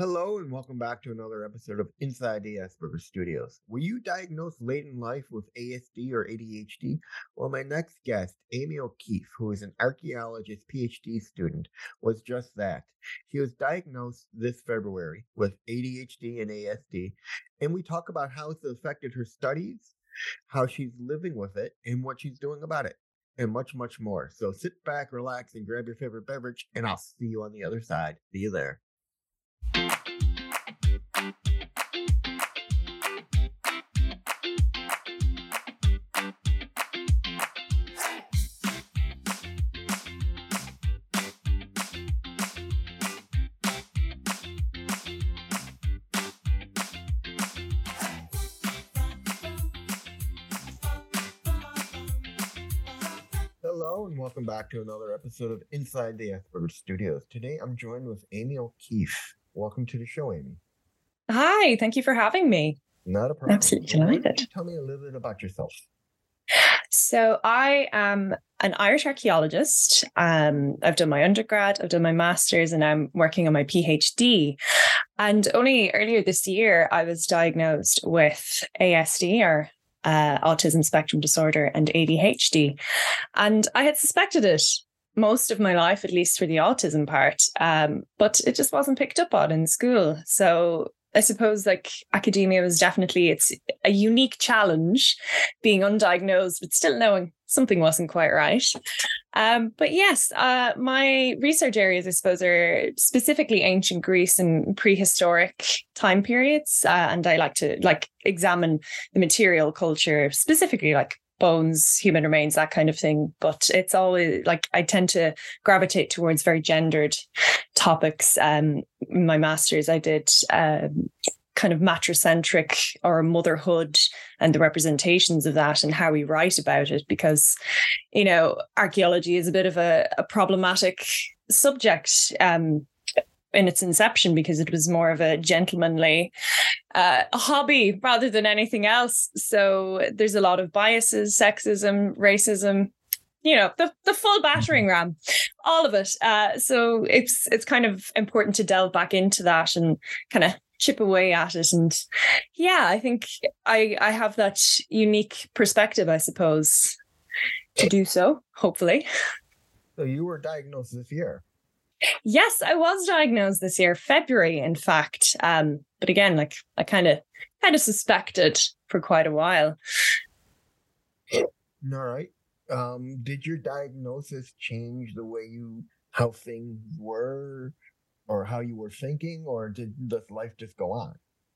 Hello and welcome back to another episode of Inside the Asperger Studios. Were you diagnosed late in life with ASD or ADHD? Well, my next guest, Amy O'Keefe, who is an archaeologist PhD student, was just that. She was diagnosed this February with ADHD and ASD, and we talk about how it's affected her studies, how she's living with it, and what she's doing about it, and much, much more. So sit back, relax, and grab your favorite beverage, and I'll see you on the other side. See you there. Hello and welcome back to another episode of Inside the Asperger Studios. Today I'm joined with Amy O'Keefe. Welcome to the show, Amy. Hi, thank you for having me. Not a problem. Absolutely delighted. Tell me a little bit about yourself. So I am an Irish archaeologist. I've done my undergrad, I've done my master's, and I'm working on my PhD. And only earlier this year, I was diagnosed with ASD, or autism spectrum disorder, and ADHD. And I had suspected it most of my life, at least for the autism part, but it just wasn't picked up on in school. So I suppose academia was it's a unique challenge being undiagnosed, but still knowing something wasn't quite right. But yes, my research areas, I suppose, are specifically ancient Greece and prehistoric time periods. And I like to examine the material culture, specifically bones, human remains, that kind of thing. But it's always I tend to gravitate towards very gendered topics. In my master's, I did kind of matricentric or motherhood and the representations of that and how we write about it, because, archaeology is a bit of a problematic subject in its inception, because it was more of a gentlemanly hobby rather than anything else. So there's a lot of biases, sexism, racism, the full battering ram, all of it. So it's kind of important to delve back into that and kind of chip away at it. And yeah, I think I have that unique perspective, I suppose, to do so, hopefully. So you were diagnosed this year? Yes, I was diagnosed this year, February, in fact. But again, I kind of suspected for quite a while. All right. Did your diagnosis change the way how things were, or how you were thinking, or does life just go on?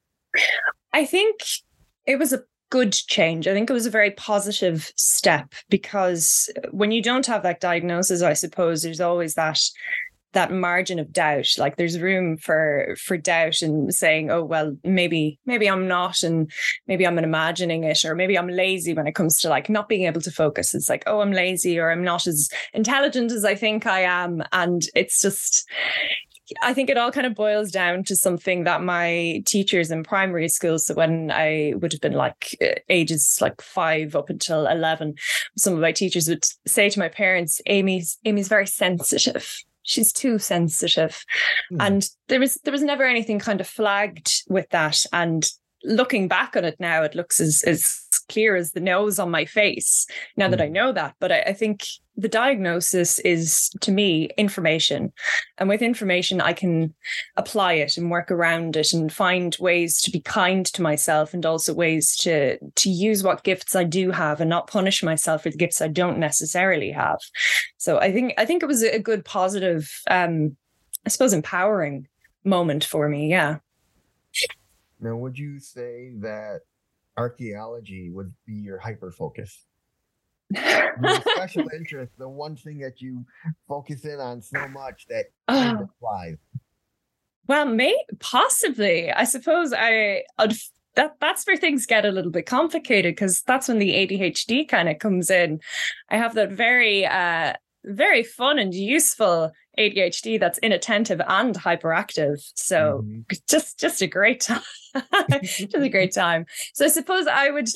I think it was a good change. I think it was a very positive step, because when you don't have that diagnosis, I suppose there's always that margin of doubt. There's room for doubt and saying, oh, well, maybe I'm not, and maybe I'm imagining it, or maybe I'm lazy when it comes to not being able to focus. It's oh, I'm lazy, or I'm not as intelligent as I think I am. And it's just, I think it all kind of boils down to something that my teachers in primary school, so when I would have been ages 5 up until 11, some of my teachers would say to my parents, Amy's very sensitive. She's too sensitive. And there was never anything kind of flagged with that. And looking back on it now, it looks as clear as the nose on my face now that I know that. But I think the diagnosis is, to me, information. And with information, I can apply it and work around it and find ways to be kind to myself, and also ways to use what gifts I do have and not punish myself for the gifts I don't necessarily have. So I think it was a good, positive, I suppose, empowering moment for me. Yeah. Now, would you say that archaeology would be your hyper focus? Your special interest, the one thing that you focus in on so much that kind of flies? Well, possibly. I suppose that's where things get a little bit complicated, because that's when the ADHD kind of comes in. I have that very, very fun and useful ADHD that's inattentive and hyperactive. So just a great time. Just a great time. So I suppose I would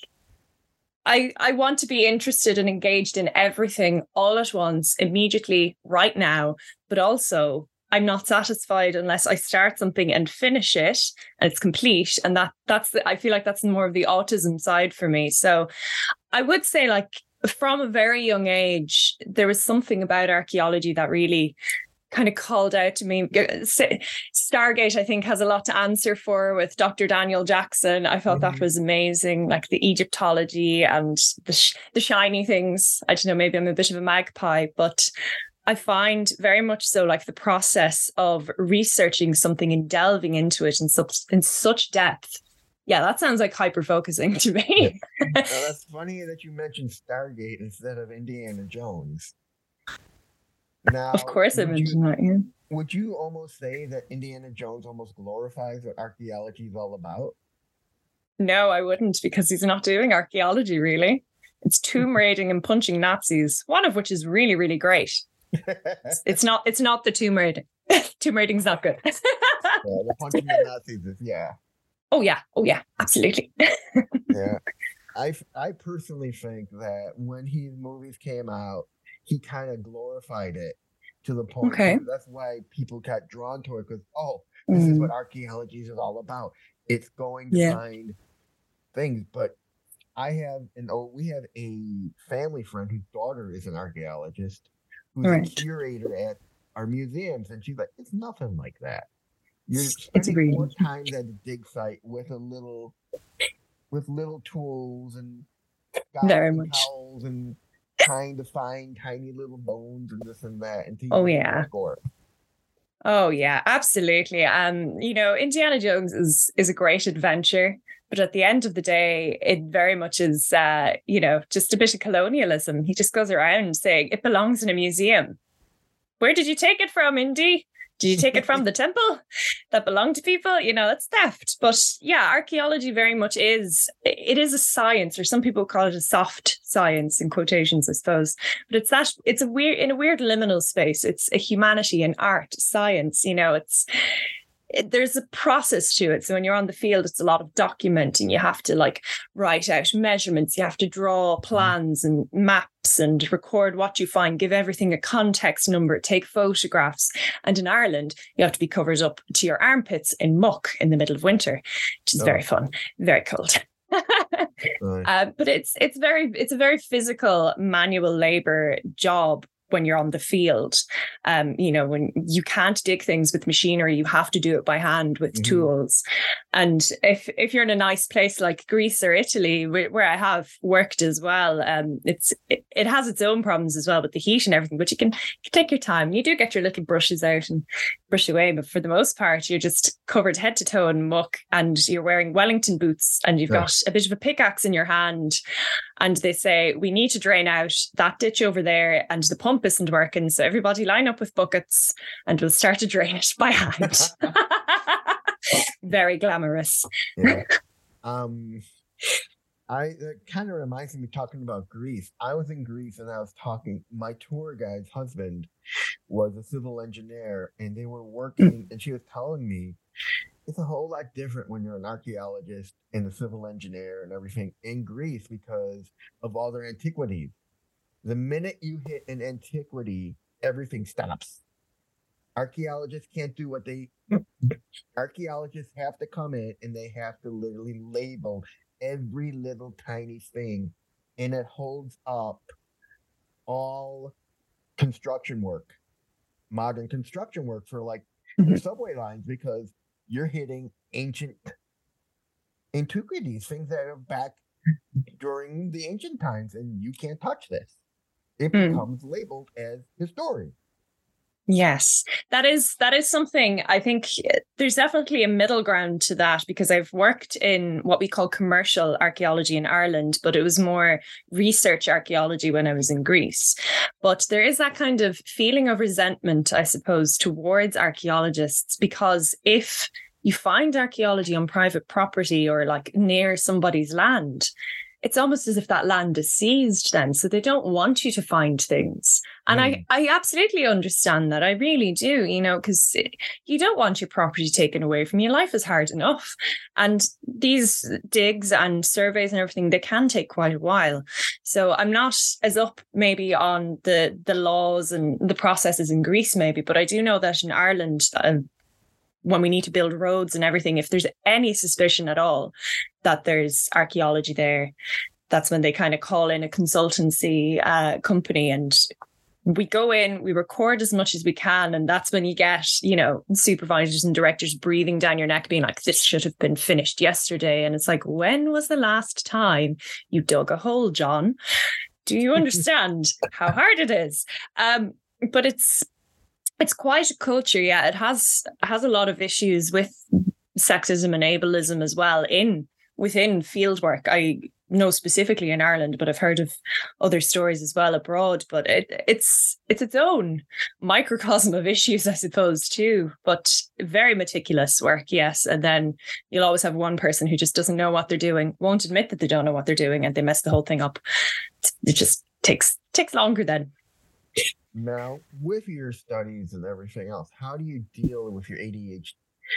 I want to be interested and engaged in everything all at once, immediately, right now. But also I'm not satisfied unless I start something and finish it and it's complete. And I feel like that's more of the autism side for me. So I would say, like, from a very young age, there was something about archaeology that really kind of called out to me. Stargate, I think, has a lot to answer for with Dr. Daniel Jackson. I thought that was amazing, like the Egyptology and the shiny things. I don't know, maybe I'm a bit of a magpie, but I find very much so, like, the process of researching something and delving into it in such depth. Yeah, that sounds like hyper-focusing to me. That's funny that you mentioned Stargate instead of Indiana Jones. Now, of course I mentioned that, yeah. Would you almost say that Indiana Jones almost glorifies what archaeology is all about? No, I wouldn't, because he's not doing archaeology, really. It's tomb raiding and punching Nazis, one of which is really, really great. It's not the tomb raiding. Tomb raiding's not good. The punching the Nazis is, yeah. Oh yeah, absolutely. Yeah. I personally think that when his movies came out, he kind of glorified it to the point. Okay. That's why people got drawn to it, because, this is what archaeology is all about. It's going to find things. But we have a family friend whose daughter is an archaeologist, who's a curator at our museums, and she's like, it's nothing like that. You're spending more time at a dig site with little tools and towels and trying to find tiny little bones and this and that. Oh yeah, absolutely. Indiana Jones is a great adventure, but at the end of the day, it very much is just a bit of colonialism. He just goes around saying it belongs in a museum. Where did you take it from, Indy? Did you take it from the temple that belonged to people? That's theft. But yeah, archaeology very much is a science, or some people call it a soft science in quotations, I suppose. But it's a weird liminal space. It's a humanity, an art, science, there's a process to it. So when you're on the field, it's a lot of documenting. You have to write out measurements. You have to draw plans and maps and record what you find, give everything a context number, take photographs. And in Ireland, you have to be covered up to your armpits in muck in the middle of winter, which is very fun, very cold. But it's a very physical manual labor job. When you're on the field, when you can't dig things with machinery, you have to do it by hand with tools. And if you're in a nice place like Greece or Italy, where I have worked as well, it has its own problems as well with the heat and everything, but you can take your time. You do get your little brushes out and brush away, but for the most part, you're just covered head to toe in muck, and you're wearing Wellington boots, and you've got a bit of a pickaxe in your hand. And they say, we need to drain out that ditch over there, and the pump isn't working. So everybody line up with buckets and we'll start to drain it by hand. Very glamorous. Yeah. That kind of reminds me, talking about Greece. I was in Greece and my tour guide's husband was a civil engineer, and they were working, and she was telling me, it's a whole lot different when you're an archaeologist and a civil engineer and everything in Greece because of all their antiquities. The minute you hit an antiquity, everything stops. Archaeologists can't do archaeologists have to come in and they have to literally label every little tiny thing, and it holds up all construction work, modern construction work for the subway lines, because you're hitting ancient antiquities, things that are back during the ancient times, and you can't touch this. It becomes labeled as historic. Yes, that is something. I think there's definitely a middle ground to that, because I've worked in what we call commercial archaeology in Ireland, but it was more research archaeology when I was in Greece. But there is that kind of feeling of resentment, I suppose, towards archaeologists, because if you find archaeology on private property or near somebody's land, it's almost as if that land is seized then. So they don't want you to find things. And I absolutely understand that. I really do, because you don't want your property taken away from you. Life is hard enough. And these digs and surveys and everything, they can take quite a while. So I'm not as up maybe on the laws and the processes in Greece maybe, but I do know that in Ireland, when we need to build roads and everything, if there's any suspicion at all that there's archaeology there, that's when they kind of call in a consultancy company, and we go in, we record as much as we can. And that's when you get, supervisors and directors breathing down your neck, being like, this should have been finished yesterday. And it's like, when was the last time you dug a hole, John? Do you understand how hard it is? But it's quite a culture. Yeah, it has a lot of issues with sexism and ableism as well within fieldwork. I know specifically in Ireland, but I've heard of other stories as well abroad. But it's its own microcosm of issues, I suppose, too. But very meticulous work, yes. And then you'll always have one person who just doesn't know what they're doing, won't admit that they don't know what they're doing, and they mess the whole thing up. It just takes longer then. Now, with your studies and everything else, how do you deal with your ADHD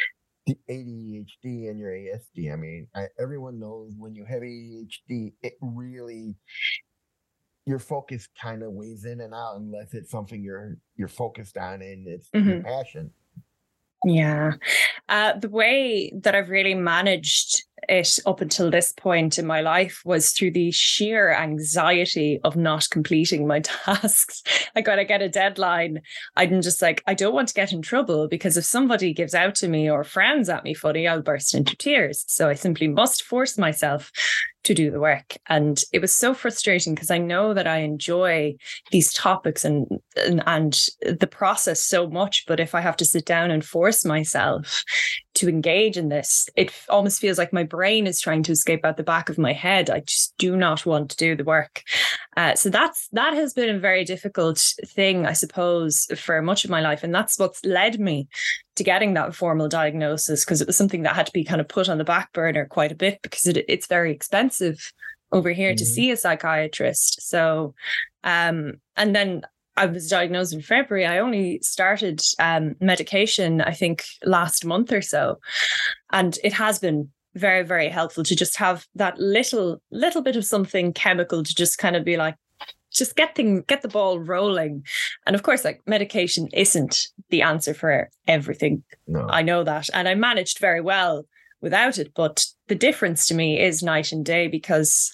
and your ASD? I mean, everyone knows when you have ADHD, it really, your focus kind of weighs in and out unless it's something you're focused on and it's your passion. Yeah. The way that I've really managed it up until this point in my life was through the sheer anxiety of not completing my tasks. Like when I get a deadline, I'm just like, I don't want to get in trouble, because if somebody gives out to me or frowns at me funny, I'll burst into tears. So I simply must force myself to do the work. And it was so frustrating because I know that I enjoy these topics and the process so much. But if I have to sit down and force myself to engage in this, it almost feels like my brain is trying to escape out the back of my head. I just do not want to do the work. So that has been a very difficult thing, I suppose, for much of my life. And that's what's led me to getting that formal diagnosis, because it was something that had to be kind of put on the back burner quite a bit, because it's very expensive over here to see a psychiatrist. So, and then I was diagnosed in February. I only started medication, I think, last month or so. And it has been very, very helpful to just have that little bit of something chemical to just kind of be like, just get the ball rolling. And of course, like, medication isn't the answer for everything. No. I know that. And I managed very well without it. But the difference to me is night and day, because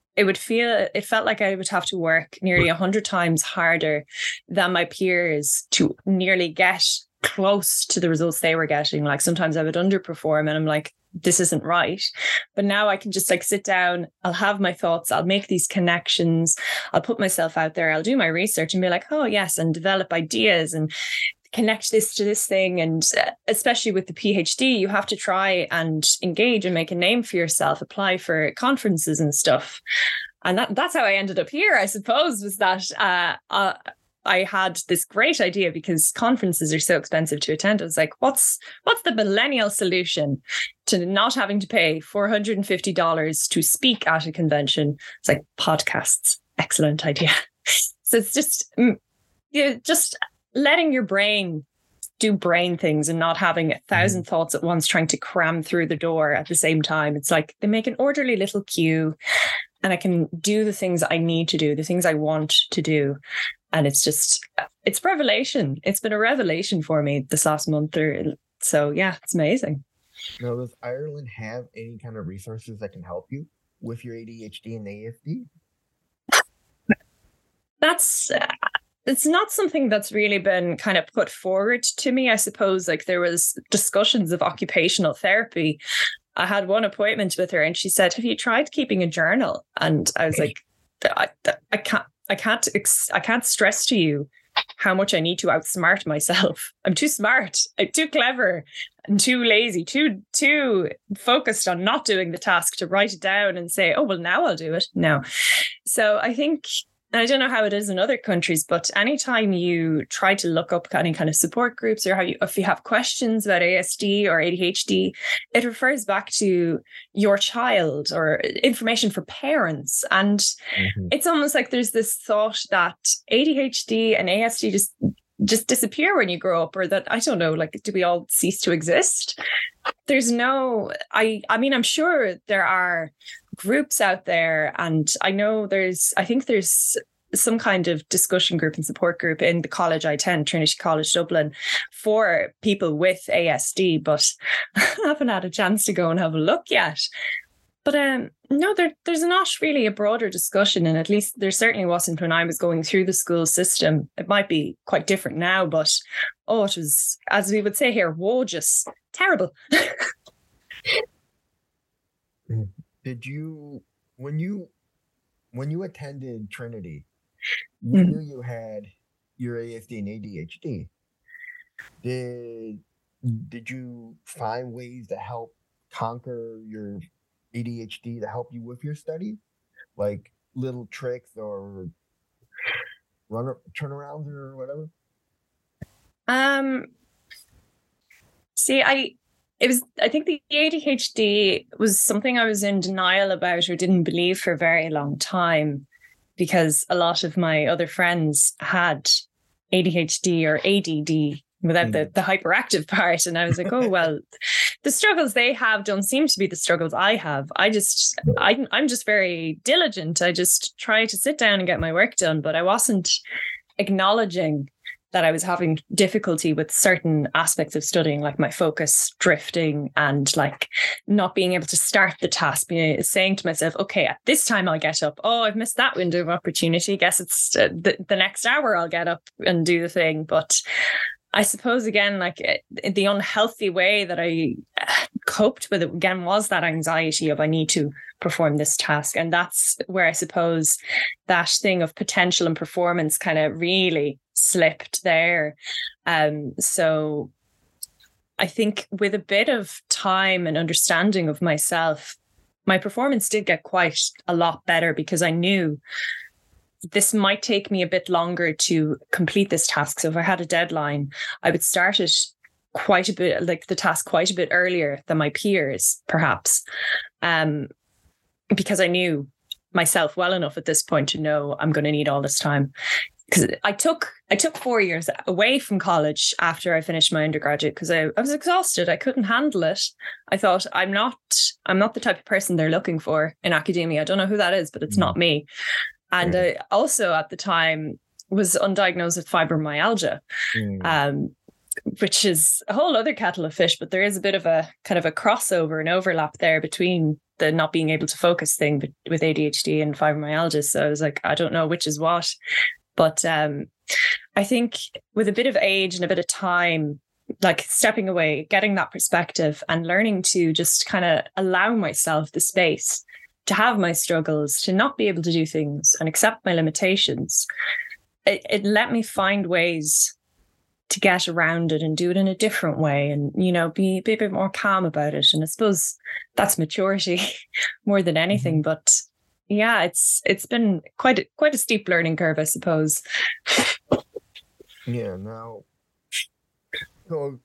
it felt like I would have to work nearly 100 times harder than my peers to nearly get close to the results they were getting. Like, sometimes I would underperform and I'm like, this isn't right. But now I can just like sit down, I'll have my thoughts, I'll make these connections, I'll put myself out there, I'll do my research and be like, oh yes, and develop ideas and connect this to this thing. And especially with the PhD, you have to try and engage and make a name for yourself, apply for conferences and stuff. And that's how I ended up here, I suppose, was that I had this great idea, because conferences are so expensive to attend. I was like, what's the millennial solution to not having to pay $450 to speak at a convention? It's like podcasts. Excellent idea. So it's just letting your brain do brain things and not having 1,000 thoughts at once trying to cram through the door at the same time. It's like they make an orderly little queue and I can do the things I need to do, the things I want to do. And it's revelation. It's been a revelation for me this last month or so. Yeah, it's amazing. Now, does Ireland have any kind of resources that can help you with your ADHD and ASD? It's not something that's really been kind of put forward to me. I suppose like there was discussions of occupational therapy. I had one appointment with her and she said, have you tried keeping a journal? And I was like, I can't stress to you how much I need to outsmart myself. I'm too smart. I'm too clever and too lazy, too focused on not doing the task to write it down and say, oh, well, now I'll do it. No. So I think and I don't know how it is in other countries, but anytime you try to look up any kind of support groups or if you have questions about ASD or ADHD, it refers back to your child or information for parents. And it's almost like there's this thought that ADHD and ASD just disappear when you grow up, or that, I don't know, like, do we all cease to exist? There's no, I mean, I'm sure there are groups out there, and I think there's some kind of discussion group and support group in the college I attend, Trinity College Dublin, for people with ASD, but I haven't had a chance to go and have a look yet. But no, there's not really a broader discussion, and at least there certainly wasn't when I was going through the school system. It might be quite different now, but it was, as we would say here, woe-just terrible. Did you, when you attended Trinity, you knew you had your ASD and ADHD. Did you find ways to help conquer your ADHD to help you with your studies, like little tricks or turnarounds or whatever? See, I think the ADHD was something I was in denial about or didn't believe for a very long time, because a lot of my other friends had ADHD or ADD without the hyperactive part. And I was like, oh, well, the struggles they have don't seem to be the struggles I have. I'm just very diligent. I just try to sit down and get my work done, but I wasn't acknowledging that I was having difficulty with certain aspects of studying, like my focus drifting and like not being able to start the task, saying to myself, okay, at this time I'll get up. Oh, I've missed that window of opportunity. Guess it's the next hour I'll get up and do the thing. But I suppose, again, like the unhealthy way that I coped with it, again, was that anxiety of I need to perform this task. And that's where I suppose that thing of potential and performance kind of really slipped there. So I think with a bit of time and understanding of myself, my performance did get quite a lot better, because I knew this might take me a bit longer to complete this task. So if I had a deadline, I would start it quite a bit, like the task quite a bit earlier than my peers, perhaps, because I knew myself well enough at this point to know I'm going to need all this time. Because I took 4 years away from college after I finished my undergraduate, because I was exhausted. I couldn't handle it. I thought, I'm not the type of person they're looking for in academia. I don't know who that is, but it's not me. And I also at the time was undiagnosed with fibromyalgia, which is a whole other kettle of fish, but there is a bit of a kind of a crossover and overlap there between the not being able to focus thing with ADHD and fibromyalgia. So I was like, I don't know which is what. But I think with a bit of age and a bit of time, like stepping away, getting that perspective and learning to just kind of allow myself the space to have my struggles, to not be able to do things and accept my limitations, it let me find ways to get around it and do it in a different way, and, you know, be a bit more calm about it. And I suppose that's maturity more than anything. But yeah, it's been quite a steep learning curve, I suppose. Yeah. Now, so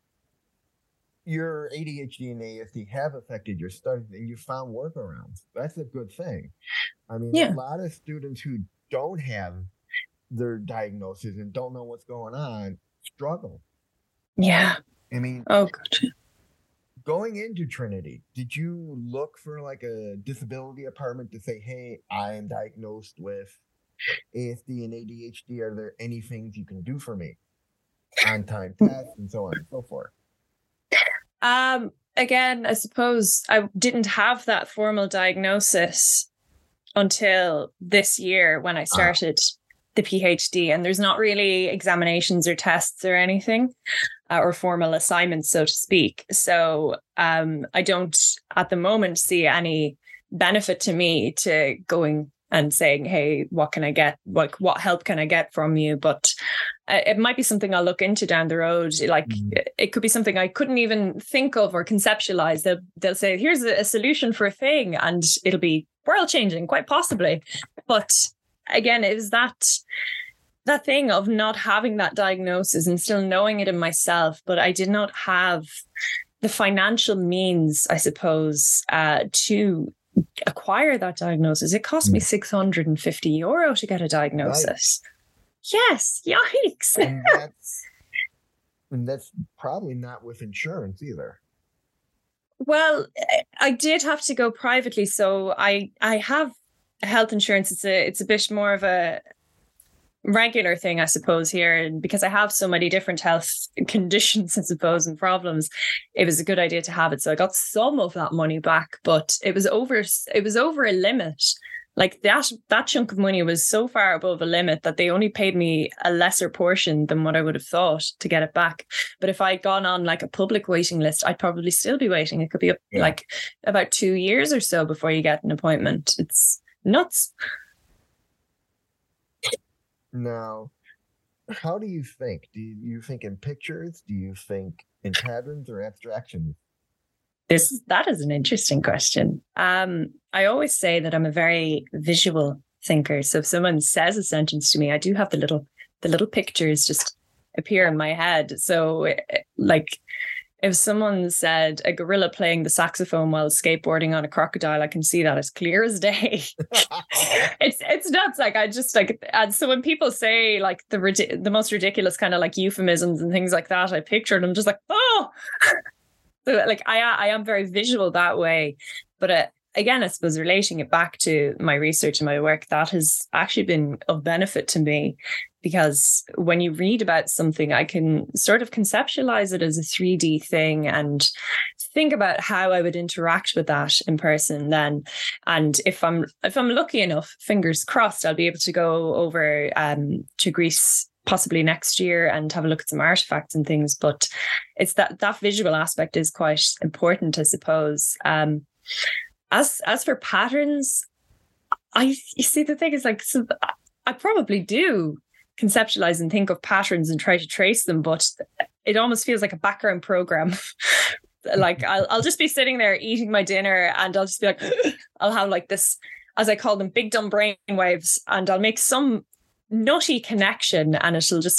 your ADHD and ASD have affected your studies, and you found workarounds. That's a good thing. I mean, a lot of students who don't have their diagnosis and don't know what's going on struggle. Yeah. I mean, gotcha. Going into Trinity, did you look for like a disability department to say, hey, I am diagnosed with ASD and ADHD. Are there any things you can do for me? On-time tests and so on and so forth. Again, I suppose I didn't have that formal diagnosis until this year when I started the PhD, and there's not really examinations or tests or anything, or formal assignments, so to speak. So I don't at the moment see any benefit to me to going and saying, hey, what can I get? Like, what help can I get from you? But it might be something I'll look into down the road. Like, it could be something I couldn't even think of or conceptualize. They'll say, here's a solution for a thing, and it'll be world changing, quite possibly. But again, it was that thing of not having that diagnosis and still knowing it in myself, but I did not have the financial means, I suppose, to acquire that diagnosis. It cost me €650 to get a diagnosis. Right. Yes, yikes. And that's probably not with insurance either. Well, I did have to go privately, so I have health insurance. It's a bit more of a regular thing, I suppose, here, and because I have so many different health conditions, I suppose, and problems, it was a good idea to have it. So I got some of that money back, but it was over a limit. Like that chunk of money was so far above a limit that they only paid me a lesser portion than what I would have thought to get it back. But if I'd gone on like a public waiting list, I'd probably still be waiting. It could be like about 2 years or so before you get an appointment. It's nuts. Now, how do you think? Do you think in pictures? Do you think in patterns or abstractions? That is an interesting question. I always say that I'm a very visual thinker. So if someone says a sentence to me, I do have the little pictures just appear in my head. So like if someone said a gorilla playing the saxophone while skateboarding on a crocodile, I can see that as clear as day. It's nuts. Like I just like, and so when people say like the most ridiculous kind of like euphemisms and things like that, I picture them just like, oh. So like I am very visual that way, but again, I suppose relating it back to my research and my work, that has actually been of benefit to me, because when you read about something, I can sort of conceptualize it as a 3D thing and think about how I would interact with that in person then. And if I'm lucky enough, fingers crossed, I'll be able to go over to Greece possibly next year and have a look at some artifacts and things. But it's that visual aspect is quite important, I suppose. As for patterns, you see, the thing is like, so I probably do conceptualize and think of patterns and try to trace them, but it almost feels like a background program. Like I'll just be sitting there eating my dinner and I'll just be like, I'll have like this, as I call them, big dumb brain waves, and I'll make some nutty connection and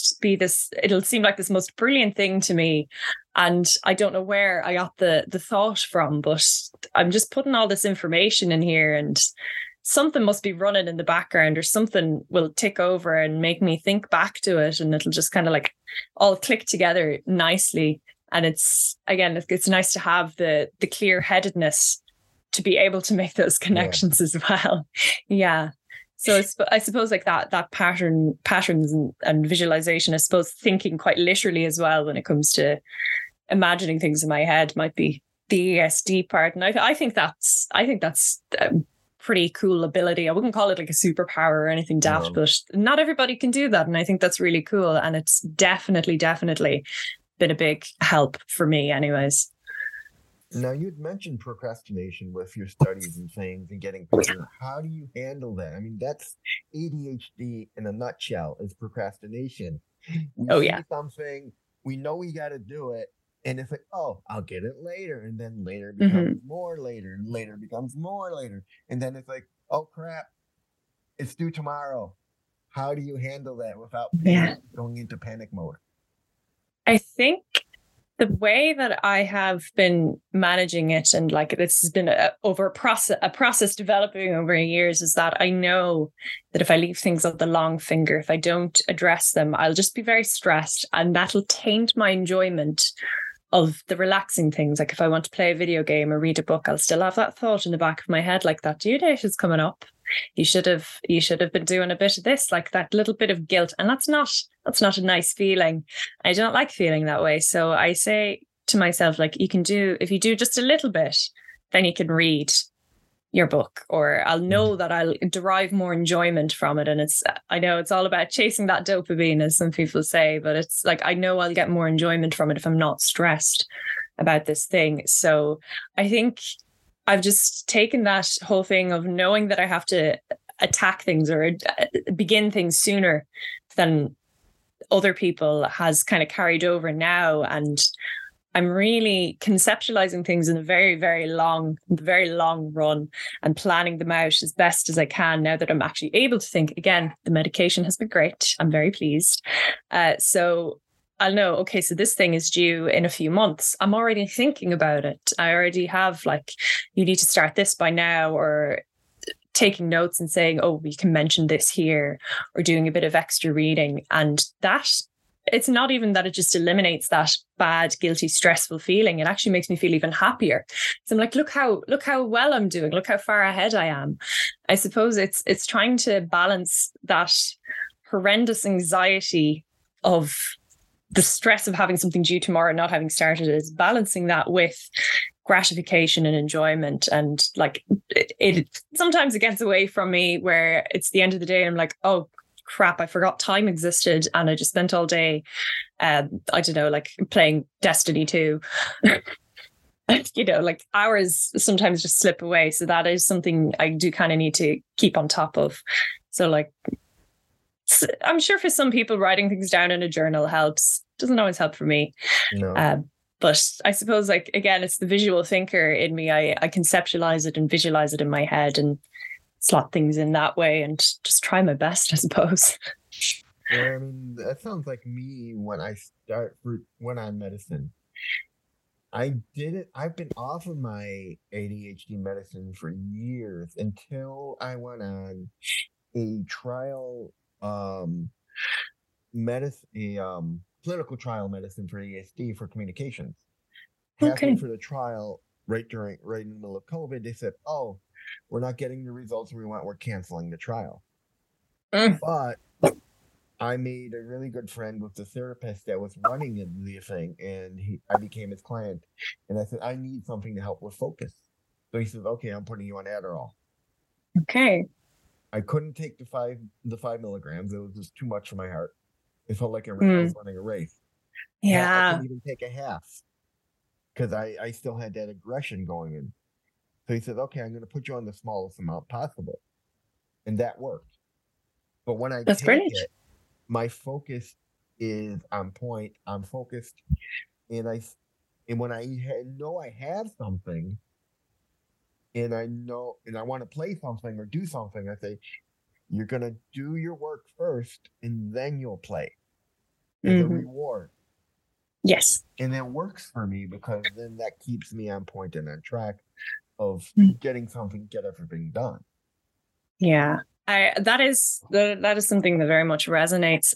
it'll seem like this most brilliant thing to me, and I don't know where I got the thought from, but I'm just putting all this information in here and something must be running in the background, or something will tick over and make me think back to it, and it'll just kind of like all click together nicely. And it's nice to have the clear-headedness to be able to make those connections as well. Yeah. So I suppose like that patterns and visualization, I suppose thinking quite literally as well when it comes to imagining things in my head might be the ESD part. And I think that's a pretty cool ability. I wouldn't call it like a superpower or anything daft, but not everybody can do that. And I think that's really cool. And it's definitely been a big help for me anyways. Now, you'd mentioned procrastination with your studies and things and getting pictures. How do you handle that? I mean, that's ADHD in a nutshell, is procrastination. We see something, we know we got to do it, and it's like, oh, I'll get it later. And then later becomes more later, and later becomes more later. And then it's like, oh, crap, it's due tomorrow. How do you handle that without going into panic mode? I think the way that I have been managing it, and like this has been over a process developing over years, is that I know that if I leave things on the long finger, if I don't address them, I'll just be very stressed, and that'll taint my enjoyment of the relaxing things. Like if I want to play a video game or read a book, I'll still have that thought in the back of my head, like that due date is coming up. You should have been doing a bit of this, like that little bit of guilt. And that's not a nice feeling. I don't like feeling that way. So I say to myself, like, if you do just a little bit, then you can read your book, or I'll know that I'll derive more enjoyment from it. And I know it's all about chasing that dopamine, as some people say, but it's like, I know I'll get more enjoyment from it if I'm not stressed about this thing. So I think I've just taken that whole thing of knowing that I have to attack things or begin things sooner than other people has kind of carried over now. And I'm really conceptualizing things in a very, very long run and planning them out as best as I can now that I'm actually able to think. Again, the medication has been great. I'm very pleased. So I'll know, okay, so this thing is due in a few months. I'm already thinking about it. I already have like, you need to start this by now, or taking notes and saying, oh, we can mention this here, or doing a bit of extra reading. And that, it's not even that it just eliminates that bad, guilty, stressful feeling. It actually makes me feel even happier. So I'm like, look how well I'm doing. Look how far ahead I am. I suppose it's trying to balance that horrendous anxiety of the stress of having something due tomorrow and not having started it, is balancing that with gratification and enjoyment. And like it sometimes it gets away from me where it's the end of the day and I'm like, oh crap, I forgot time existed and I just spent all day I don't know, like playing Destiny 2. You know, like hours sometimes just slip away. So that is something I do kind of need to keep on top of. So like, I'm sure for some people writing things down in a journal helps. Doesn't always help for me. No. But I suppose, like, again, it's the visual thinker in me. I conceptualize it and visualize it in my head and slot things in that way and just try my best, I suppose. Yeah, I mean, that sounds like me when I'm medicine. I've been off of my ADHD medicine for years until I went on a trial clinical trial medicine for ASD for communications. Halfway Okay. through the trial, right in the middle of COVID, they said, "Oh, we're not getting the results we want. We're canceling the trial." But I made a really good friend with the therapist that was running the thing, and I became his client. And I said, "I need something to help with focus." So he says, "Okay, I'm putting you on Adderall." Okay. I couldn't take the 5 milligrams. It was just too much for my heart. It felt like I was running a race. I Yeah. couldn't even take a half because I still had that aggression going in. So he said, "Okay, I'm going to put you on the smallest amount possible." And that worked. But when I That's take brilliant. it, my focus is on point. I'm focused. And when I know I have something and I want to play something or do something, I say, you're going to do your work first and then you'll play as a reward. Yes. And it works for me because then that keeps me on point and on track of get everything done. Yeah. That is something that very much resonates.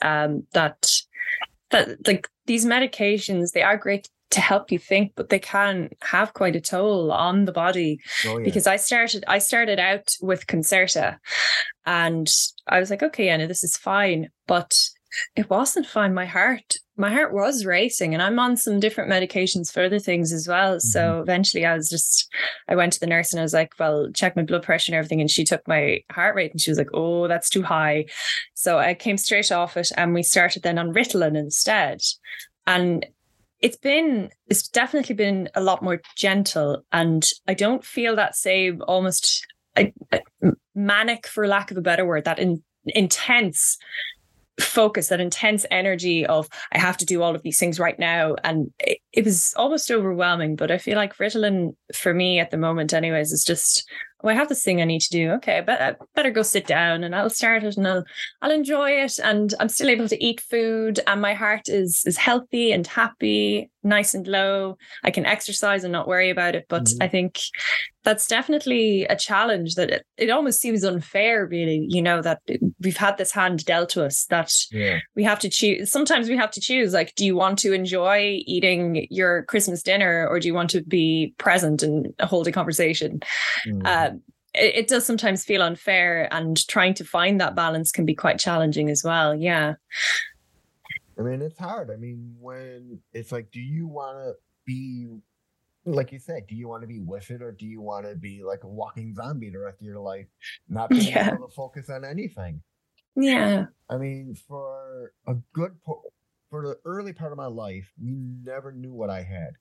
That like these medications, they are great to help you think, but they can have quite a toll on the body. Oh, yeah. Because I started out with Concerta and I was like, okay, Anna, this is fine. But it wasn't fine. My heart was racing, and I'm on some different medications for other things as well. So eventually I went to the nurse and I was like, well, check my blood pressure and everything. And she took my heart rate and she was like, oh, that's too high. So I came straight off it and we started then on Ritalin instead. And it's definitely been a lot more gentle. And I don't feel that same almost manic, for lack of a better word, that intense focus, that intense energy of I have to do all of these things right now. And it was almost overwhelming. But I feel like Ritalin for me at the moment anyways is just, oh, I have this thing I need to do. Okay, but I better go sit down and I'll start it and I'll enjoy it. And I'm still able to eat food and my heart is healthy and happy, nice and low. I can exercise and not worry about it. But I think that's definitely a challenge that it almost seems unfair, really, that we've had this hand dealt to us that we have to choose. Sometimes we have to choose, like, do you want to enjoy eating your Christmas dinner or do you want to be present and hold a conversation? It does sometimes feel unfair, and trying to find that balance can be quite challenging as well. Yeah. I mean, it's hard. I mean, when it's like, do you want to be, like you said, do you want to be with it or do you want to be like a walking zombie the rest of your life, not being able to focus on anything? Yeah. I mean, for the early part of my life, we never knew what I had.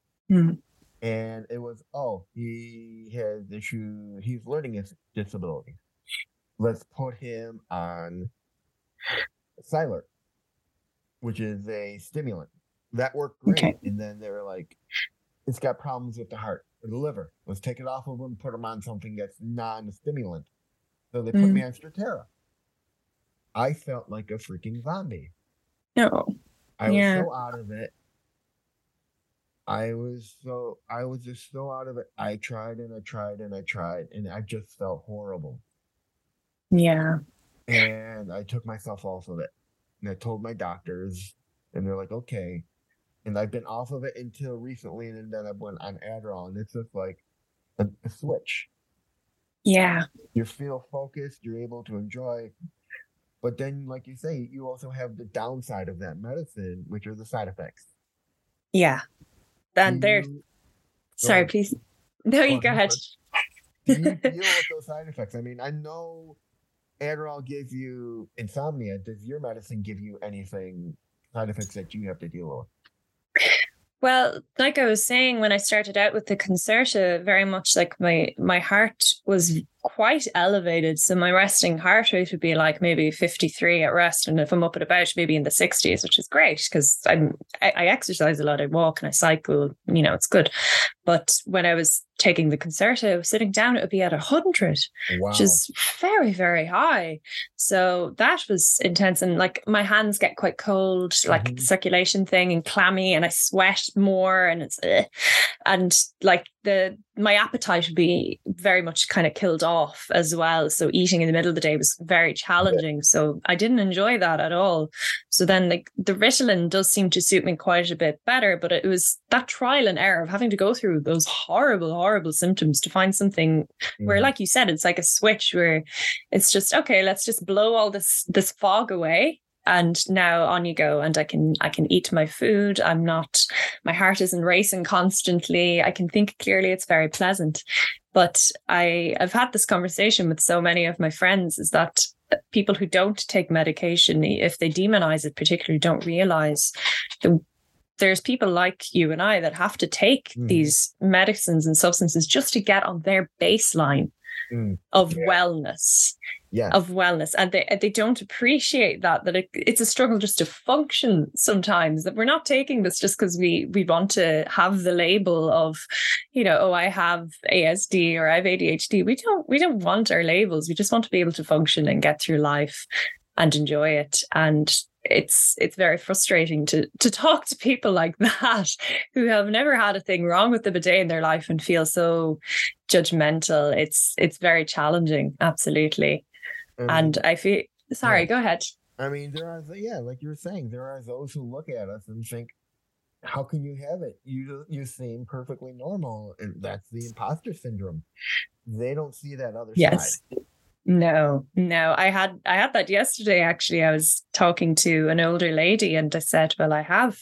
And it was, he has he's learning disability. Let's put him on Cylert, which is a stimulant. That worked great. Okay. And then they were like, it's got problems with the heart or the liver. Let's take it off of them, put them on something that's non-stimulant. So they put me on Strattera. I felt like a freaking zombie. No. I was so out of it. I was just so out of it. I tried and I tried and I tried, and I just felt horrible. Yeah. And I took myself off of it. And I told my doctors, and they're like, okay. And I've been off of it until recently, and then I went on Adderall, and it's just like a switch. Yeah. You feel focused, you're able to enjoy. But then, like you say, you also have the downside of that medicine, which are the side effects. Yeah. And sorry, please. No, you go ahead. Do you deal with those side effects? I mean, I know Adderall gives you insomnia. Does your medicine give you anything, side effects that you have to deal with? Well, like I was saying, when I started out with the Concerta, very much like my heart was quite elevated. So my resting heart rate would be like maybe 53 at rest. And if I'm up at about maybe in the 60s, which is great because I exercise a lot, I walk and I cycle, it's good. But when I was taking the Concerta, sitting down, it would be at 100, which is very, very high. So that was intense. And like my hands get quite cold, like the circulation thing, and clammy, and I sweat more, and it's and like my appetite would be very much kind of killed off as well. So eating in the middle of the day was very challenging. So I didn't enjoy that at all. So then like the Ritalin does seem to suit me quite a bit better, but it was that trial and error of having to go through those horrible symptoms to find something where, like you said, it's like a switch where it's just, okay, let's just blow all this fog away. And now on you go, and I can eat my food. My heart isn't racing constantly. I can think clearly. It's very pleasant. But I've had this conversation with so many of my friends, is that people who don't take medication, if they demonize it particularly, don't realize there's people like you and I that have to take these medicines and substances just to get on their baseline of wellness. Yeah. Of wellness, and they don't appreciate that it's a struggle just to function sometimes, that we're not taking this just because we want to have the label of, I have ASD or I have ADHD. We don't want our labels. We just want to be able to function and get through life and enjoy it. And it's very frustrating to talk to people like that who have never had a thing wrong with them a day in their life and feel so judgmental. It's very challenging, absolutely. And I feel, sorry, go ahead. I mean, there are, like you were saying, there are those who look at us and think, how can you have it? You seem perfectly normal. And that's the imposter syndrome. They don't see that other side. No. I had that yesterday, actually. I was talking to an older lady and I said, well, I have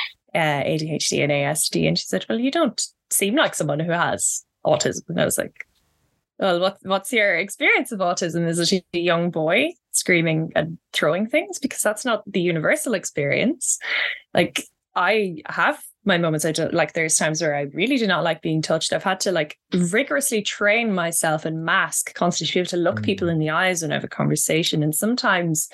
ADHD and ASD. And she said, well, you don't seem like someone who has autism. And I was like, well, what's your experience of autism? Is it a young boy screaming and throwing things? Because that's not the universal experience. Like, I have my moments. I don't like, there's times where I really do not like being touched. I've had to like rigorously train myself and mask constantly to be able to look people in the eyes when I have a conversation. And sometimes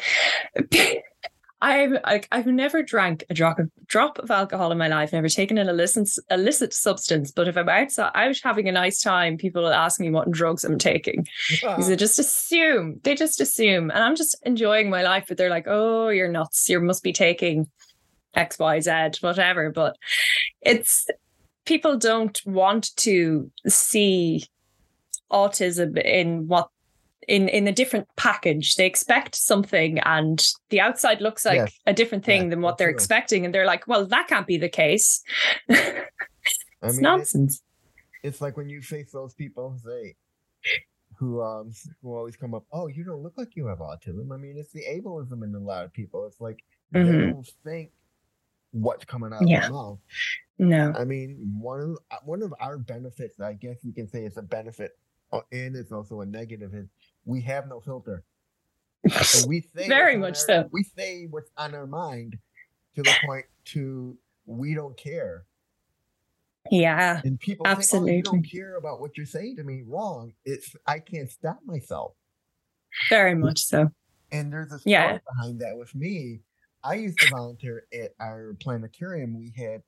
I've never drank a drop of alcohol in my life, never taken an illicit substance. But if I'm out having a nice time, people will ask me what drugs I'm taking. Because they just assume. And I'm just enjoying my life. But they're like, oh, you're nuts. You must be taking X, Y, Z, whatever. But people don't want to see autism in a different package. They expect something and the outside looks like a different thing than what they're expecting. And they're like, well, that can't be the case. It's nonsense. It's like when you face those people who always come up, oh, you don't look like you have autism. I mean, it's the ableism in a lot of people. It's like they don't think what's coming out of their mouth. No. I mean, one of our benefits, I guess you can say it's a benefit, and it's also a negative, is we have no filter. So we say very much so. We say what's on our mind to the point to we don't care. Yeah, and people absolutely. Think, oh, you don't care about what you're saying to me. Wrong. I can't stop myself. Very much so. And there's a story behind that with me. I used to volunteer at our planetarium. We had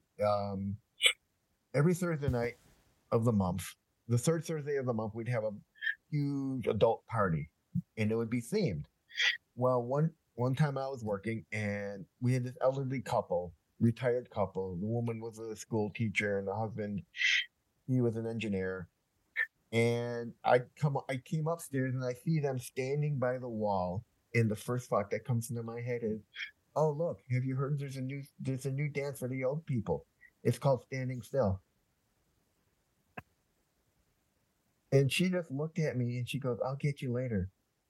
every Thursday night of the month, the third Thursday of the month, we'd have a huge adult party, and it would be themed. Well, one time I was working, and we had this elderly couple, retired couple. The woman was a school teacher, and the husband, he was an engineer. And I came upstairs, and I see them standing by the wall. And the first thought that comes into my head is, "Oh, look! Have you heard? There's a new dance for the old people. It's called Standing Still." And she just looked at me, and she goes, "I'll get you later."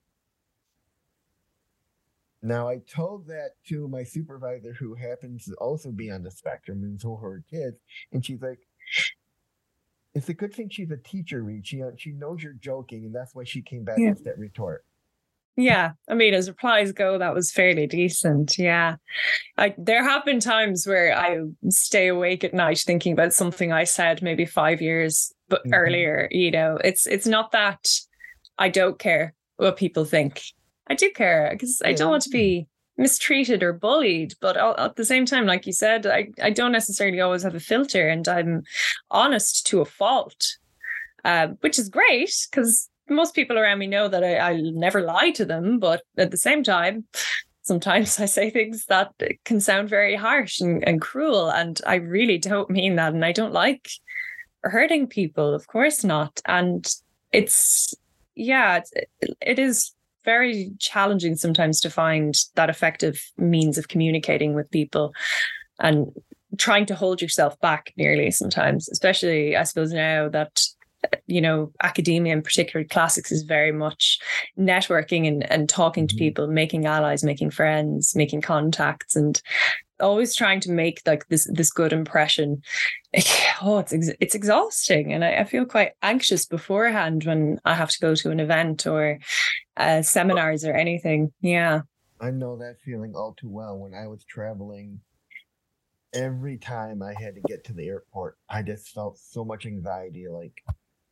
Now, I told that to my supervisor, who happens to also be on the spectrum, and so her kids, and she's like, "It's a good thing she's a teacher, Reed. She knows you're joking, and that's why she came back with that retort." Yeah, I mean, as replies go, that was fairly decent. Yeah, there have been times where I stay awake at night thinking about something I said maybe 5 years earlier. You know, it's not that I don't care what people think. I do care because I don't want to be mistreated or bullied, but at the same time, like you said, I don't necessarily always have a filter, and I'm honest to a fault, which is great because most people around me know that I'll never lie to them. But at the same time, sometimes I say things that can sound very harsh and cruel, and I really don't mean that, and I don't like hurting people, of course not. And it is very challenging sometimes to find that effective means of communicating with people, and trying to hold yourself back nearly sometimes, especially I suppose now that, you know, academia, in particular classics, is very much networking and talking to people, making allies, making friends, making contacts, and always trying to make like this good impression. It's exhausting, and I feel quite anxious beforehand when I have to go to an event or seminars or anything. Yeah, I know that feeling all too well. When I was traveling, every time I had to get to the airport, I just felt so much anxiety, like,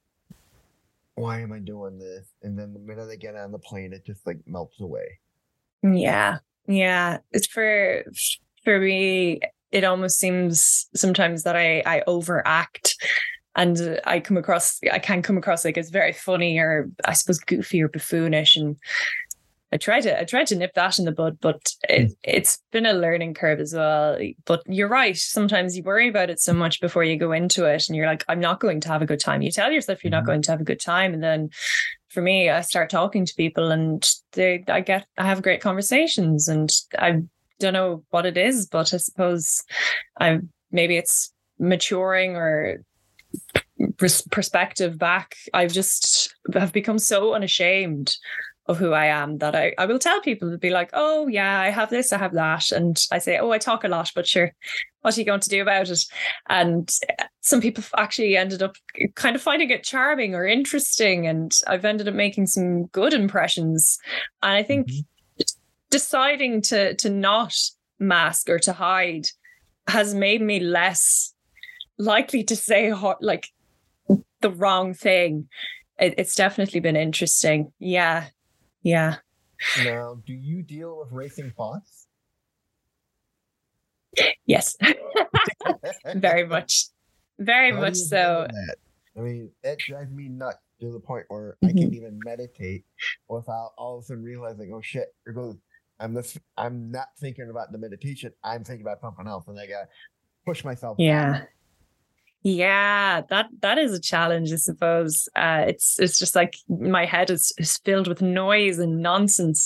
why am I doing this? And then the minute I get on the plane, it just like melts away. Yeah. It's for me, it almost seems sometimes that I overact, and I can come across like it's very funny, or I suppose goofy or buffoonish, and I tried to nip that in the bud, but it's been a learning curve as well. But you're right. Sometimes you worry about it so much before you go into it, and you're like, I'm not going to have a good time. You tell yourself you're not going to have a good time, and then for me, I start talking to people, and I have great conversations, and I don't know what it is, but I suppose maybe it's maturing or perspective back. Have become so unashamed of who I am that I will tell people to be like, "Oh yeah, I have this, I have that," and I say, "Oh, I talk a lot, but sure, what are you going to do about it?" And some people actually ended up kind of finding it charming or interesting, and I've ended up making some good impressions. And I think deciding to not mask or to hide has made me less likely to say like the wrong thing. It's definitely been interesting. Yeah. Now, do you deal with racing thoughts? Yes. Very much so. That? I mean, that drives me nuts to the point where I can't even meditate without all of a sudden realizing, oh shit, here goes. I'm not thinking about the meditation. I'm thinking about something else, and I gotta push myself. Yeah. Yeah, that is a challenge, I suppose. It's just like my head is filled with noise and nonsense.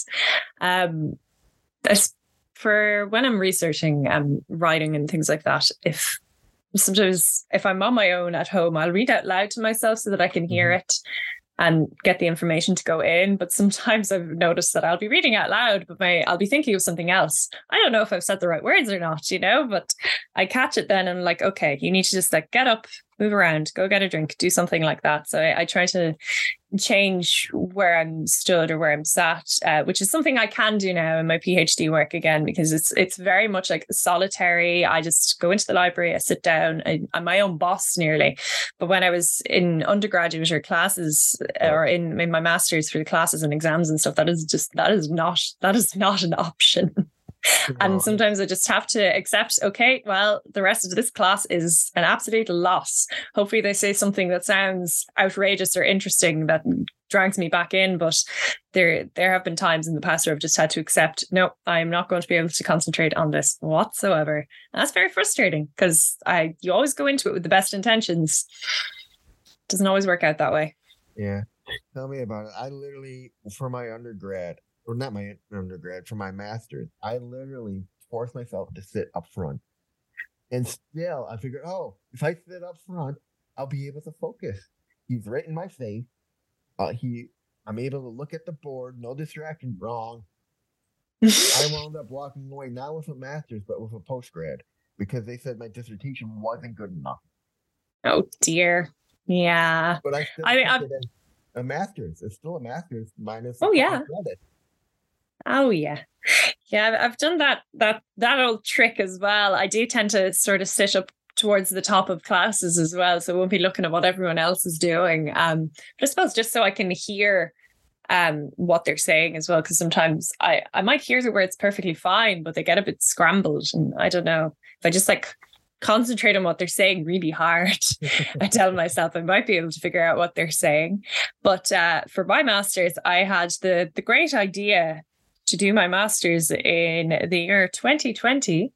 For when I'm researching writing and things like that, if I'm on my own at home, I'll read out loud to myself so that I can hear it and get the information to go in. But sometimes I've noticed that I'll be reading out loud, but I'll be thinking of something else. I don't know if I've said the right words or not, but I catch it then and I'm like, okay, you need to just like get up, move around, go get a drink, do something like that. So I try to change where I'm stood or where I'm sat, which is something I can do now in my PhD work again, because it's very much like solitary. I just go into the library, I sit down, I'm my own boss nearly. But when I was in undergraduate or classes or in my master's for the classes and exams and stuff, that is not an option. And sometimes I just have to accept, okay, well, the rest of this class is an absolute loss. Hopefully they say something that sounds outrageous or interesting that drags me back in. But there have been times in the past where I've just had to accept, no, I'm not going to be able to concentrate on this whatsoever. And that's very frustrating because you always go into it with the best intentions. It doesn't always work out that way. Yeah. Tell me about it. I literally, for my undergrad, or not my undergrad, for my master's, I literally forced myself to sit up front. And still, I figured, oh, if I sit up front, I'll be able to focus. He's right in my face. I'm able to look at the board, no distraction, wrong. I wound up walking away, not with a master's, but with a postgrad, because they said my dissertation wasn't good enough. Oh, dear. Yeah. But I still took a master's. It's still a master's minus credit. Oh yeah. Yeah, I've done that old trick as well. I do tend to sort of sit up towards the top of classes as well, so I won't be looking at what everyone else is doing. But I suppose just so I can hear what they're saying as well, because sometimes I might hear the words perfectly fine, but they get a bit scrambled, and I don't know if I just concentrate on what they're saying really hard. I tell myself I might be able to figure out what they're saying. But for my master's, I had the great idea to do my master's in the year 2020.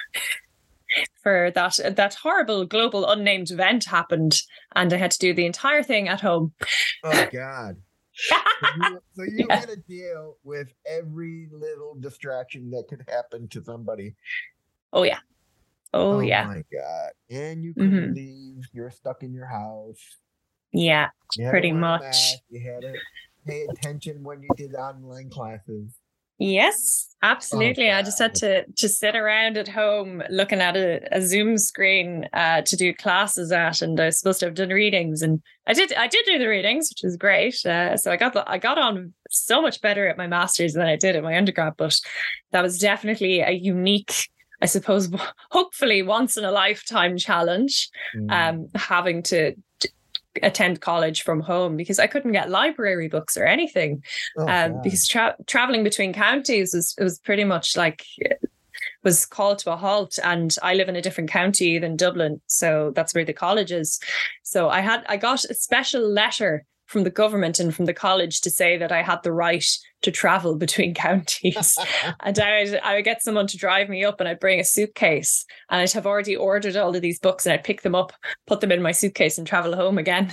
For that horrible global unnamed event happened, and I had to do the entire thing at home. Oh God. So you had to deal with every little distraction that could happen to somebody. Oh yeah. Oh yeah. Oh my God. And you couldn't leave. You're stuck in your house. Yeah, pretty much. You had to pay attention when you did online classes. Yes, absolutely. I just had to sit around at home looking at a Zoom screen to do classes at, and I was supposed to have done readings, and I did do the readings, which was great. So I got on so much better at my master's than I did at my undergrad, but that was definitely a unique, I suppose, hopefully once in a lifetime challenge, having to attend college from home, because I couldn't get library books or anything, because traveling between counties was pretty much was called to a halt, and I live in a different county than Dublin, so that's where the college is. So I got a special letter from the government and from the college to say that I had the right to travel between counties. And I would get someone to drive me up, and I'd bring a suitcase, and I'd have already ordered all of these books, and I'd pick them up, put them in my suitcase, and travel home again.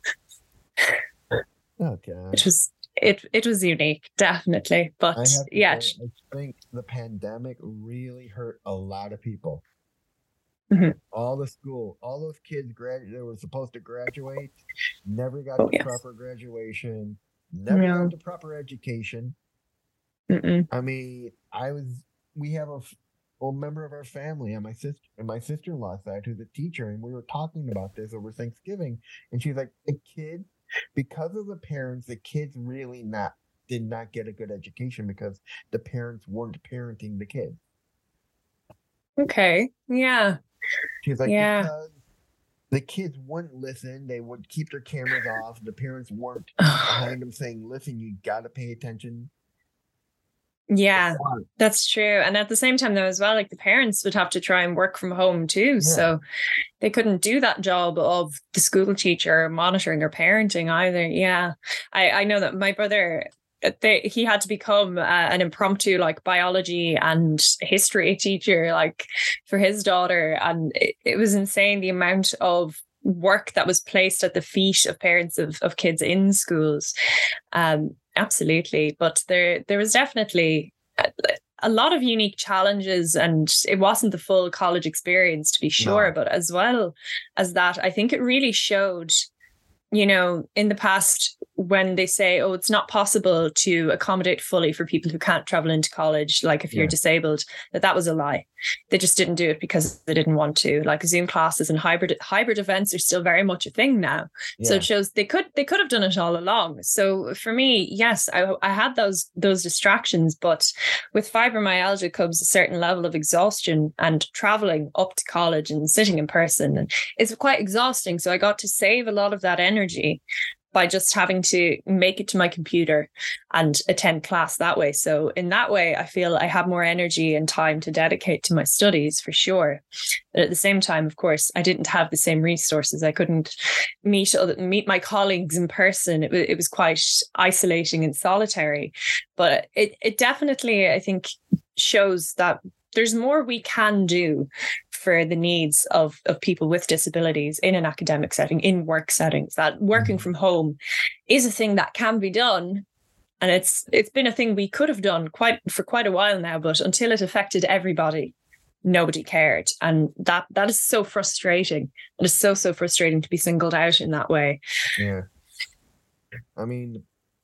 Okay. It was unique, definitely. But I think the pandemic really hurt a lot of people. Mm-hmm. All those kids that were supposed to graduate, never got the proper graduation, never got the proper education. Mm-mm. I mean, we have a member of our family on my sister-in-law's side who's a teacher, and we were talking about this over Thanksgiving, and she's like, because of the parents, the kids really did not get a good education because the parents weren't parenting the kids. Okay. Yeah. She's like, because the kids wouldn't listen, they would keep their cameras off. The parents weren't behind them saying, listen, you got to pay attention. Yeah, that's true. And at the same time, though, as well, the parents would have to try and work from home too. Yeah. So they couldn't do that job of the school teacher monitoring or parenting either. Yeah, I know that my brother, he had to become an impromptu biology and history teacher for his daughter, and it was insane the amount of work that was placed at the feet of parents of kids in schools. Absolutely, but there was definitely a lot of unique challenges, and it wasn't the full college experience, to be sure. No. But as well as that, I think it really showed, in the past, when they say, oh, it's not possible to accommodate fully for people who can't travel into college, if you're disabled, that was a lie. They just didn't do it because they didn't want to. Zoom classes and hybrid events are still very much a thing now. Yeah. So it shows they could have done it all along. So for me, yes, I had those distractions, but with fibromyalgia comes a certain level of exhaustion, and traveling up to college and sitting in person, and it's quite exhausting. So I got to save a lot of that energy by just having to make it to my computer and attend class that way. So in that way, I feel I have more energy and time to dedicate to my studies for sure. But at the same time, of course, I didn't have the same resources. I couldn't meet my colleagues in person. It was quite isolating and solitary. But it definitely, I think, shows that there's more we can do for the needs of people with disabilities in an academic setting, in work settings, that working from home is a thing that can be done. And it's been a thing we could have done for quite a while now, but until it affected everybody, nobody cared. And that is so frustrating. It is so frustrating to be singled out in that way. Yeah. I mean,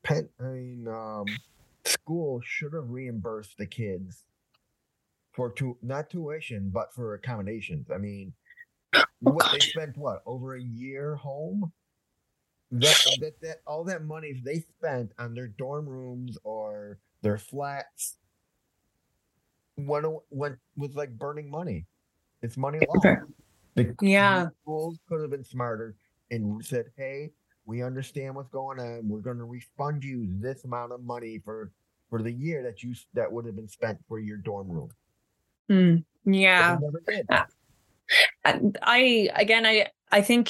school should have reimbursed the kids for not tuition, but for accommodations. I mean, they spent over a year home? That all that money they spent on their dorm rooms or their flats went was like burning money. It's money lost. The schools could have been smarter and said, "Hey, we understand what's going on. We're going to refund you this amount of money for the year that would have been spent for your dorm room." Yeah. I think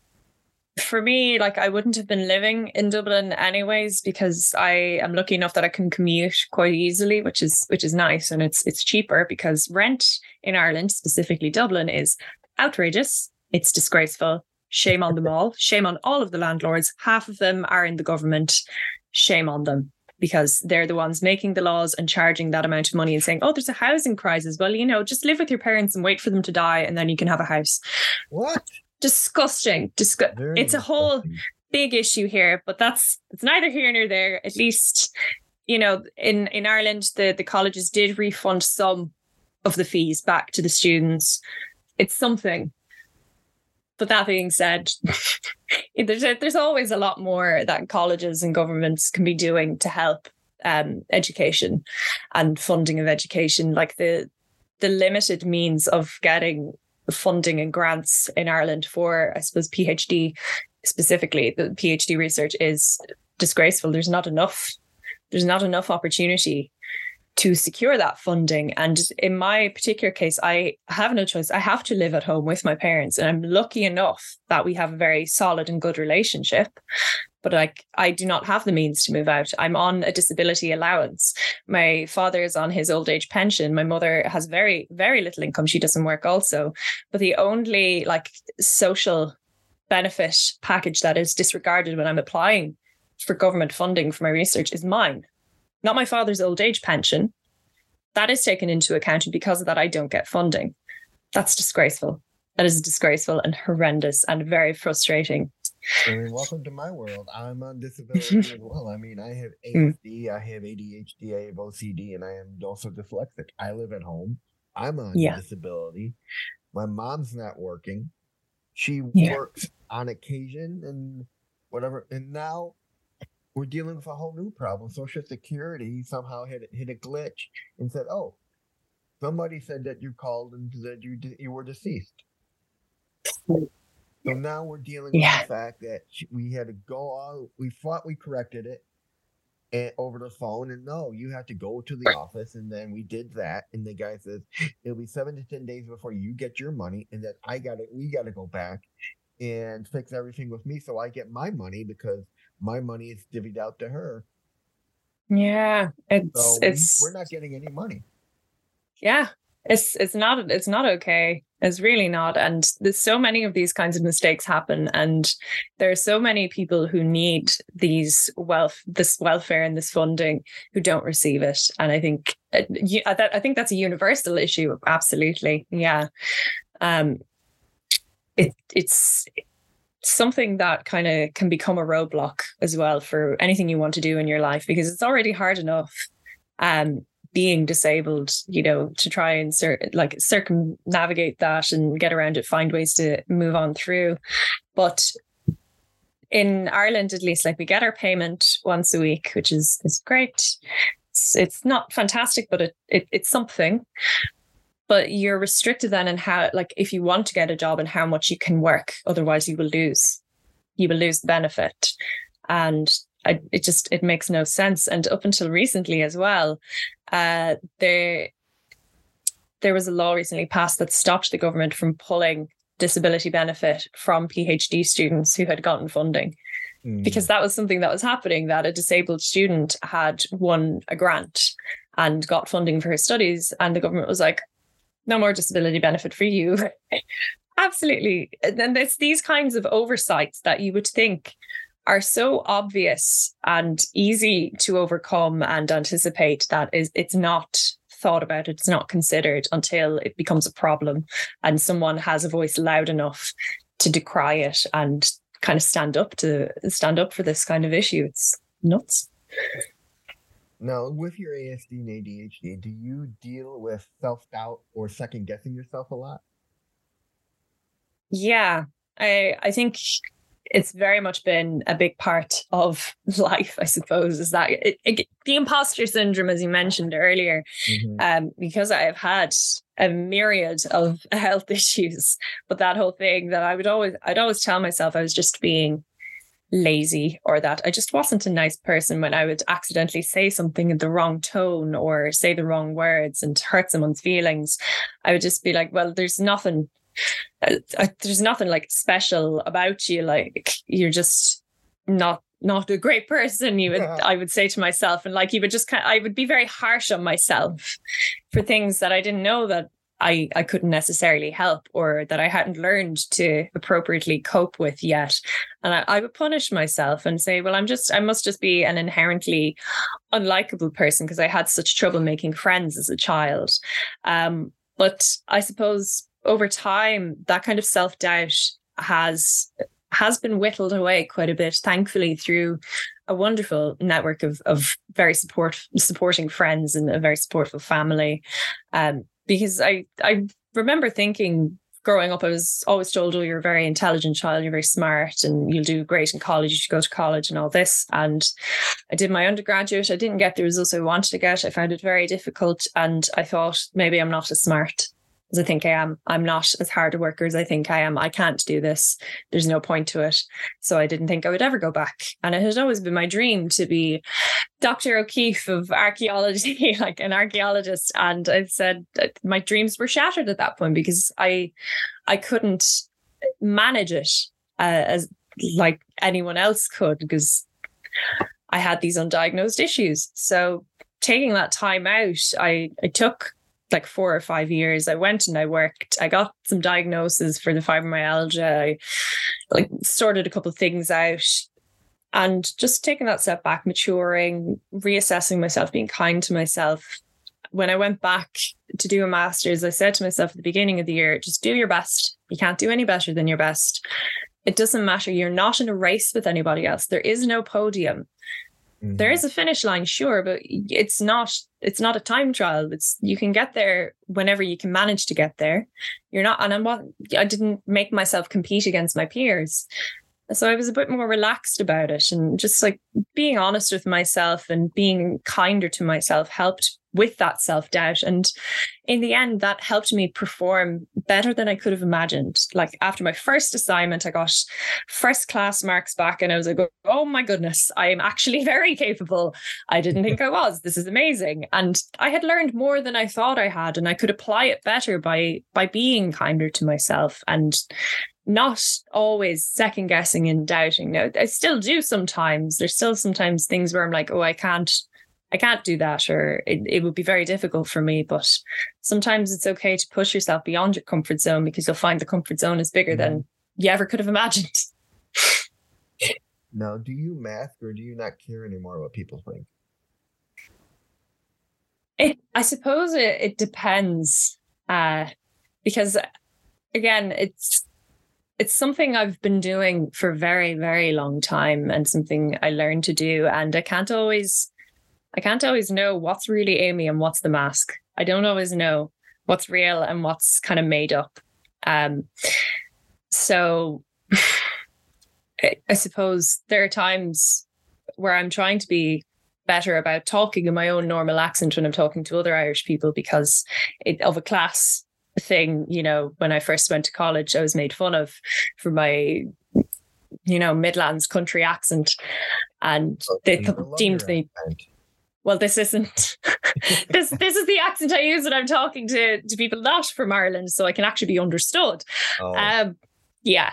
for me, like, I wouldn't have been living in Dublin anyways, because I am lucky enough that I can commute quite easily, which is nice, and it's cheaper, because rent in Ireland, specifically Dublin, is outrageous. It's disgraceful. Shame on them all. Shame on all of the landlords. Half of them are in the government. Shame on them, because they're the ones making the laws and charging that amount of money and saying, "Oh, there's a housing crisis. Well, just live with your parents and wait for them to die, and then you can have a house." What? Disgusting. It's a whole big issue here, but it's neither here nor there. At least, in Ireland, the colleges did refund some of the fees back to the students. It's something. But that being said, there's always a lot more that colleges and governments can be doing to help education and funding of education. Like the limited means of getting funding and grants in Ireland for, I suppose, PhD specifically, the PhD research is disgraceful. There's not enough opportunity to secure that funding. And in my particular case, I have no choice. I have to live at home with my parents. And I'm lucky enough that we have a very solid and good relationship. But I do not have the means to move out. I'm on a disability allowance. My father is on his old age pension. My mother has very, very little income. She doesn't work also. But the only social benefit package that is disregarded when I'm applying for government funding for my research is mine. Not my father's old age pension. That is taken into account, and because of that, I don't get funding. That's disgraceful. That is disgraceful and horrendous and very frustrating. I mean, welcome to my world. I'm on disability as well. I mean, I have ASD, I have ADHD, I have OCD, and I am also dyslexic. I live at home. I'm on disability. My mom's not working. She works on occasion and whatever. And now we're dealing with a whole new problem. Social Security somehow hit a glitch and said, "Oh, somebody said that you called and said you were deceased." So now we're dealing with the fact that we had to go on. We thought we corrected it over the phone, and no, you have to go to the office. And then we did that, and the guy says it'll be 7 to 10 days before you get your money, and then we gotta go back and fix everything with me so I get my money, because my money is divvied out to her. Yeah, we're not getting any money. Yeah, it's not okay. It's really not. And there's so many of these kinds of mistakes happen, and there are so many people who need this welfare and this funding who don't receive it. And I think that's a universal issue. Absolutely, yeah. It's something that kind of can become a roadblock as well for anything you want to do in your life, because it's already hard enough being disabled, to try and circumnavigate that and get around it, find ways to move on through. But in Ireland, at least, we get our payment once a week, which is great. It's not fantastic, but it's something. But you're restricted then in how, if you want to get a job, and how much you can work. Otherwise, you will lose you will lose the benefit. And it makes no sense. And up until recently as well, there was a law recently passed that stopped the government from pulling disability benefit from PhD students who had gotten funding. Because that was something that was happening, that a disabled student had won a grant and got funding for his studies. And the government was like, no more disability benefit for you. Absolutely. And there's these kinds of oversights that you would think are so obvious and easy to overcome and anticipate that it's not thought about, it's not considered until it becomes a problem and someone has a voice loud enough to decry it and kind of stand up for this kind of issue. It's nuts. Now, with your ASD and ADHD, do you deal with self-doubt or second-guessing yourself a lot? Yeah, I think it's very much been a big part of life, I suppose, is that the imposter syndrome, as you mentioned earlier, because I have had a myriad of health issues, but that whole thing that I'd always tell myself I was just being lazy, or that I just wasn't a nice person when I would accidentally say something in the wrong tone or say the wrong words and hurt someone's feelings. I would just be like, well, there's nothing like special about you, like you're just not a great person. I would say to myself, and like you would just I would be very harsh on myself for things that I didn't know that I couldn't necessarily help, or that I hadn't learned to appropriately cope with yet. And I would punish myself and say, well, I must just be an inherently unlikable person because I had such trouble making friends as a child. But I suppose over time, that kind of self-doubt has been whittled away quite a bit, thankfully, through a wonderful network of very supporting friends and a very supportive family. Because I remember thinking growing up, I was always told, oh, you're a very intelligent child, you're very smart and you'll do great in college, you should go to college and all this. And I did my undergraduate. I didn't get the results I wanted to get. I found it very difficult. And I thought, maybe I'm not as smart as I think I am. I'm not as hard a worker as I think I am. I can't do this. There's no point to it. So I didn't think I would ever go back. And it had always been my dream to be Dr. O'Keefe of archaeology, like an archaeologist. And I said my dreams were shattered at that point because I couldn't manage it as like anyone else could, because I had these undiagnosed issues. So taking that time out, I took like 4 or 5 years. I went and I worked. I got some diagnoses for the fibromyalgia. I sorted a couple of things out, and just taking that step back, maturing, reassessing myself, being kind to myself. When I went back to do a master's, I said to myself at the beginning of the year, just do your best. You can't do any better than your best. It doesn't matter. You're not in a race with anybody else. There is no podium. There is a finish line, sure, but it's not a time trial. You can get there whenever you can manage to get there. You're not, and I didn't make myself compete against my peers. So I was a bit more relaxed about it, and just like being honest with myself and being kinder to myself helped with that self-doubt. And in the end, that helped me perform better than I could have imagined. Like after my first assignment, I got first class marks back and I was like, oh my goodness, I am actually very capable. I didn't think I was. This is amazing. And I had learned more than I thought I had, and I could apply it better by being kinder to myself and not always second guessing and doubting. Now, I still do sometimes. There's still sometimes things where I'm like, oh, I can't do that, or it would be very difficult for me. But sometimes it's okay to push yourself beyond your comfort zone, because you'll find the comfort zone is bigger than you ever could have imagined. Now, do you mask, or do you not care anymore what people think? I suppose it depends, because again, it's something I've been doing for a very, very long time, and something I learned to do. And I can't always know what's really Amy and what's the mask. I don't always know what's real and what's kind of made up. So I suppose there are times where I'm trying to be better about talking in my own normal accent when I'm talking to other Irish people, because of a class thing. You know, when I first went to college, I was made fun of for my Midlands country accent, and they deemed me. Well, this isn't. this is the accent I use when I'm talking to people not from Ireland, so I can actually be understood. Oh. Yeah.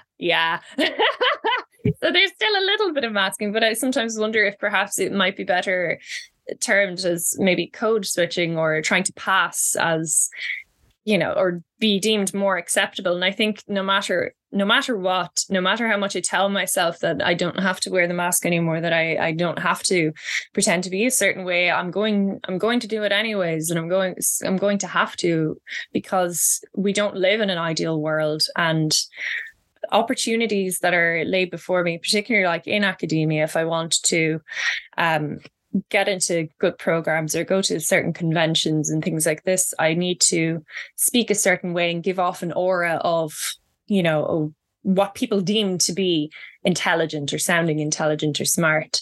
So there's still a little bit of masking, but I sometimes wonder if perhaps it might be better termed as maybe code switching, or trying to pass as, or be deemed more acceptable. And I think no matter what, no matter how much I tell myself that I don't have to wear the mask anymore, that I don't have to pretend to be a certain way, I'm going to do it anyways. And I'm going to have to, because we don't live in an ideal world, and opportunities that are laid before me, particularly like in academia, if I want to get into good programs or go to certain conventions and things like this, I need to speak a certain way and give off an aura of, what people deem to be intelligent or sounding intelligent or smart.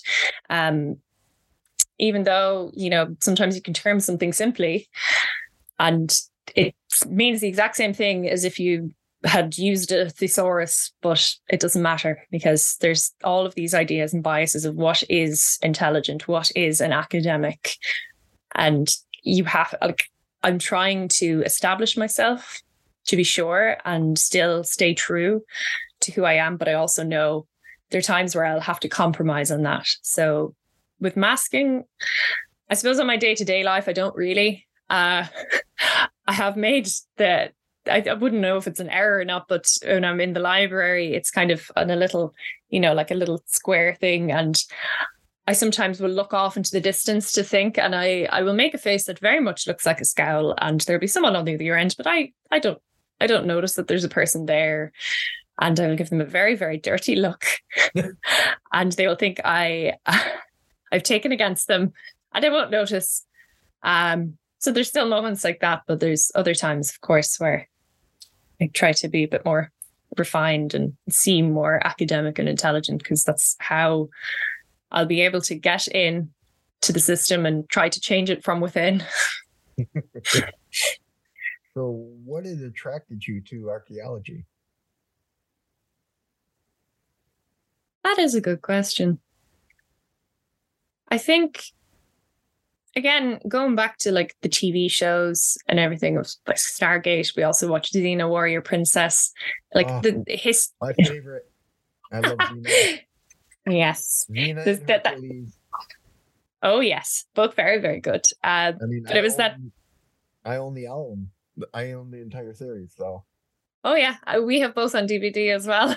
Even though, sometimes you can term something simply and it means the exact same thing as if you had used a thesaurus, but it doesn't matter, because there's all of these ideas and biases of what is intelligent, what is an academic. And I'm trying to establish myself, to be sure, and still stay true to who I am. But I also know there are times where I'll have to compromise on that. So with masking, I suppose on my day-to-day life, I don't really. I have made I wouldn't know if it's an error or not, but when I'm in the library, it's kind of on a little, like a little square thing. And I sometimes will look off into the distance to think, and I will make a face that very much looks like a scowl, and there'll be someone on the other end, but I don't notice that there's a person there, and I will give them a very, very dirty look and they will think I've taken against them, and I won't notice. So there's still moments like that, but there's other times, of course, where I try to be a bit more refined and seem more academic and intelligent, because that's how I'll be able to get in to the system and try to change it from within. So what has attracted you to archaeology? That is a good question. I think, again, going back to like the TV shows and everything of like Stargate, we also watched Xena Warrior Princess. Like my favorite. I love Xena. Yes. Xena and oh yes, both very, very good. But it was that I own the album. I own the entire series, so. Oh yeah, we have both on DVD as well.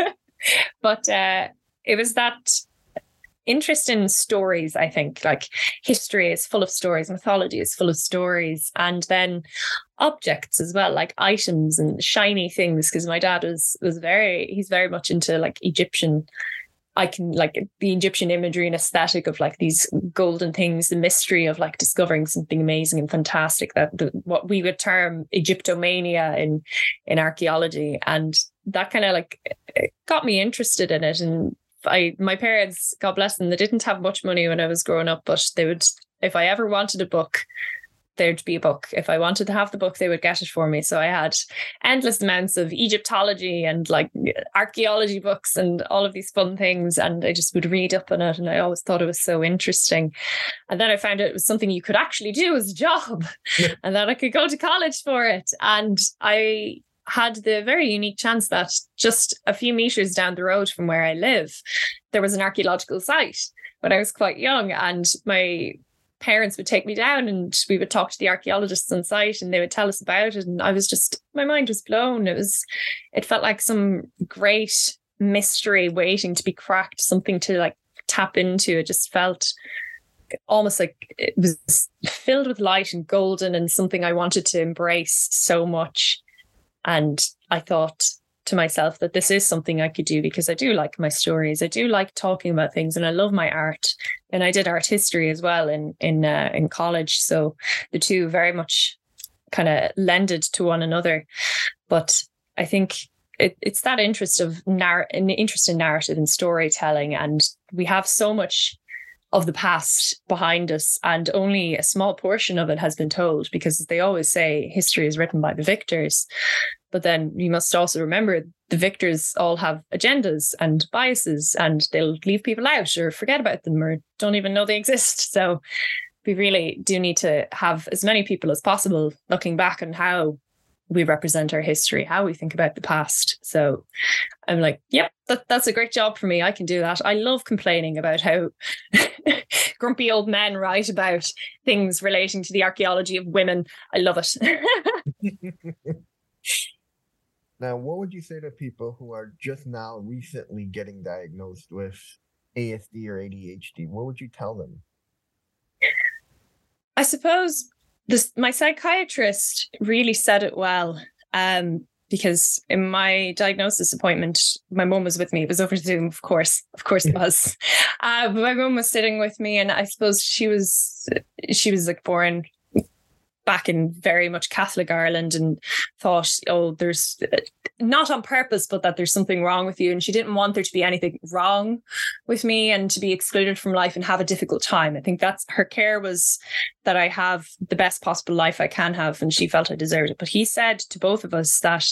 But it was that interest in stories, I think. Like history is full of stories, mythology is full of stories, and then objects as well, like items and shiny things, because my dad he's very much into like Egyptian. I can like the Egyptian imagery and aesthetic of like these golden things, the mystery of like discovering something amazing and fantastic, what we would term Egyptomania in archaeology. And that kind of like got me interested in it. And my parents, God bless them, they didn't have much money when I was growing up, but they would, if I ever wanted a book, there'd be a book. If I wanted to have the book, they would get it for me. So I had endless amounts of Egyptology and like archaeology books and all of these fun things. And I just would read up on it. And I always thought it was so interesting. And then I found out it was something you could actually do as a job and that I could go to college for it. And I had the very unique chance that just a few meters down the road from where I live, there was an archaeological site when I was quite young, and my parents would take me down and we would talk to the archaeologists on site and they would tell us about it. And I was just, my mind was blown. It felt like some great mystery waiting to be cracked, something to like tap into. It just felt almost like it was filled with light and golden and something I wanted to embrace so much. And I thought to myself that this is something I could do, because I do like my stories. I do like talking about things, and I love my art. And I did art history as well in college. So the two very much kind of lended to one another. But I think it's that interest in narrative and storytelling. And we have so much of the past behind us, and only a small portion of it has been told, because they always say history is written by the victors. But then you must also remember the victors all have agendas and biases, and they'll leave people out or forget about them or don't even know they exist. So we really do need to have as many people as possible looking back on how we represent our history, how we think about the past. So I'm like, yep, that's a great job for me. I can do that. I love complaining about how grumpy old men write about things relating to the archaeology of women. I love it. Now, what would you say to people who are just now recently getting diagnosed with ASD or ADHD? What would you tell them? I suppose my psychiatrist really said it well, because in my diagnosis appointment, my mum was with me. It was over Zoom, of course it was. But my mum was sitting with me, and I suppose she was like born back in very much Catholic Ireland and thought, oh, there's not on purpose, but that there's something wrong with you. And she didn't want there to be anything wrong with me and to be excluded from life and have a difficult time. I think that's her care, was that I have the best possible life I can have. And she felt I deserved it. But he said to both of us that,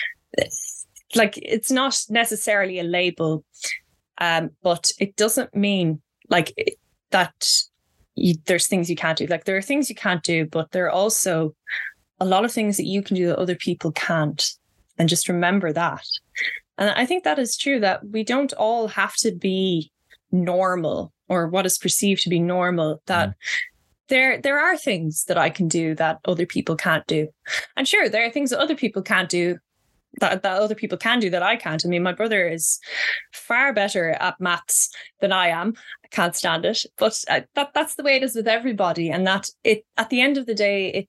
like, it's not necessarily a label, but it doesn't mean like that there's things you can't do. Like, there are things you can't do, but there are also a lot of things that you can do that other people can't. And just remember that. And I think that is true, that we don't all have to be normal or what is perceived to be normal, that there are things that I can do that other people can't do. And sure, there are things that other people can't do that other people can do that I can't. I mean, my brother is far better at maths than I am. I can't stand it. But that's the way it is with everybody. And that at the end of the day,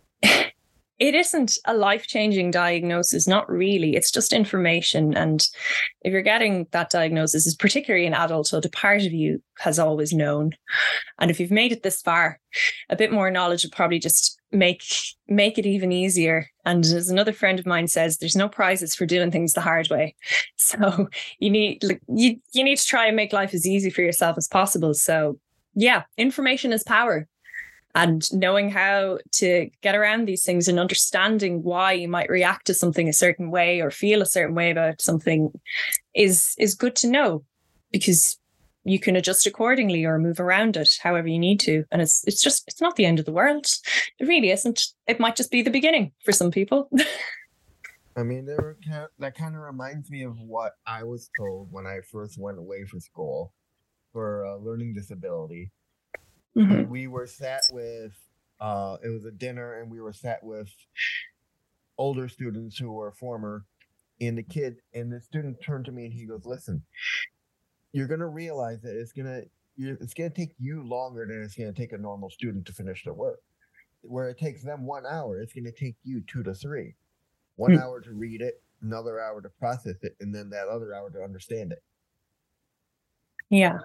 it isn't a life-changing diagnosis, not really. It's just information. And if you're getting that diagnosis, is particularly in adulthood, a part of you has always known. And if you've made it this far, a bit more knowledge will probably just make it even easier. And as another friend of mine says, there's no prizes for doing things the hard way. So you need to try and make life as easy for yourself as possible. So yeah, information is power. And knowing how to get around these things and understanding why you might react to something a certain way or feel a certain way about something is good to know, because you can adjust accordingly or move around it however you need to. And it's not the end of the world. It really isn't. It might just be the beginning for some people. I mean, that kind of reminds me of what I was told when I first went away for school for a learning disability. Mm-hmm. We were sat with, it was a dinner, and we were sat with older students who were former, and the student turned to me and he goes, listen, you're going to realize that it's going to take you longer than it's going to take a normal student to finish their work. Where it takes them 1 hour, it's going to take you 2 to 3. 1 hour to read it, another hour to process it, and then that other hour to understand it. Yeah.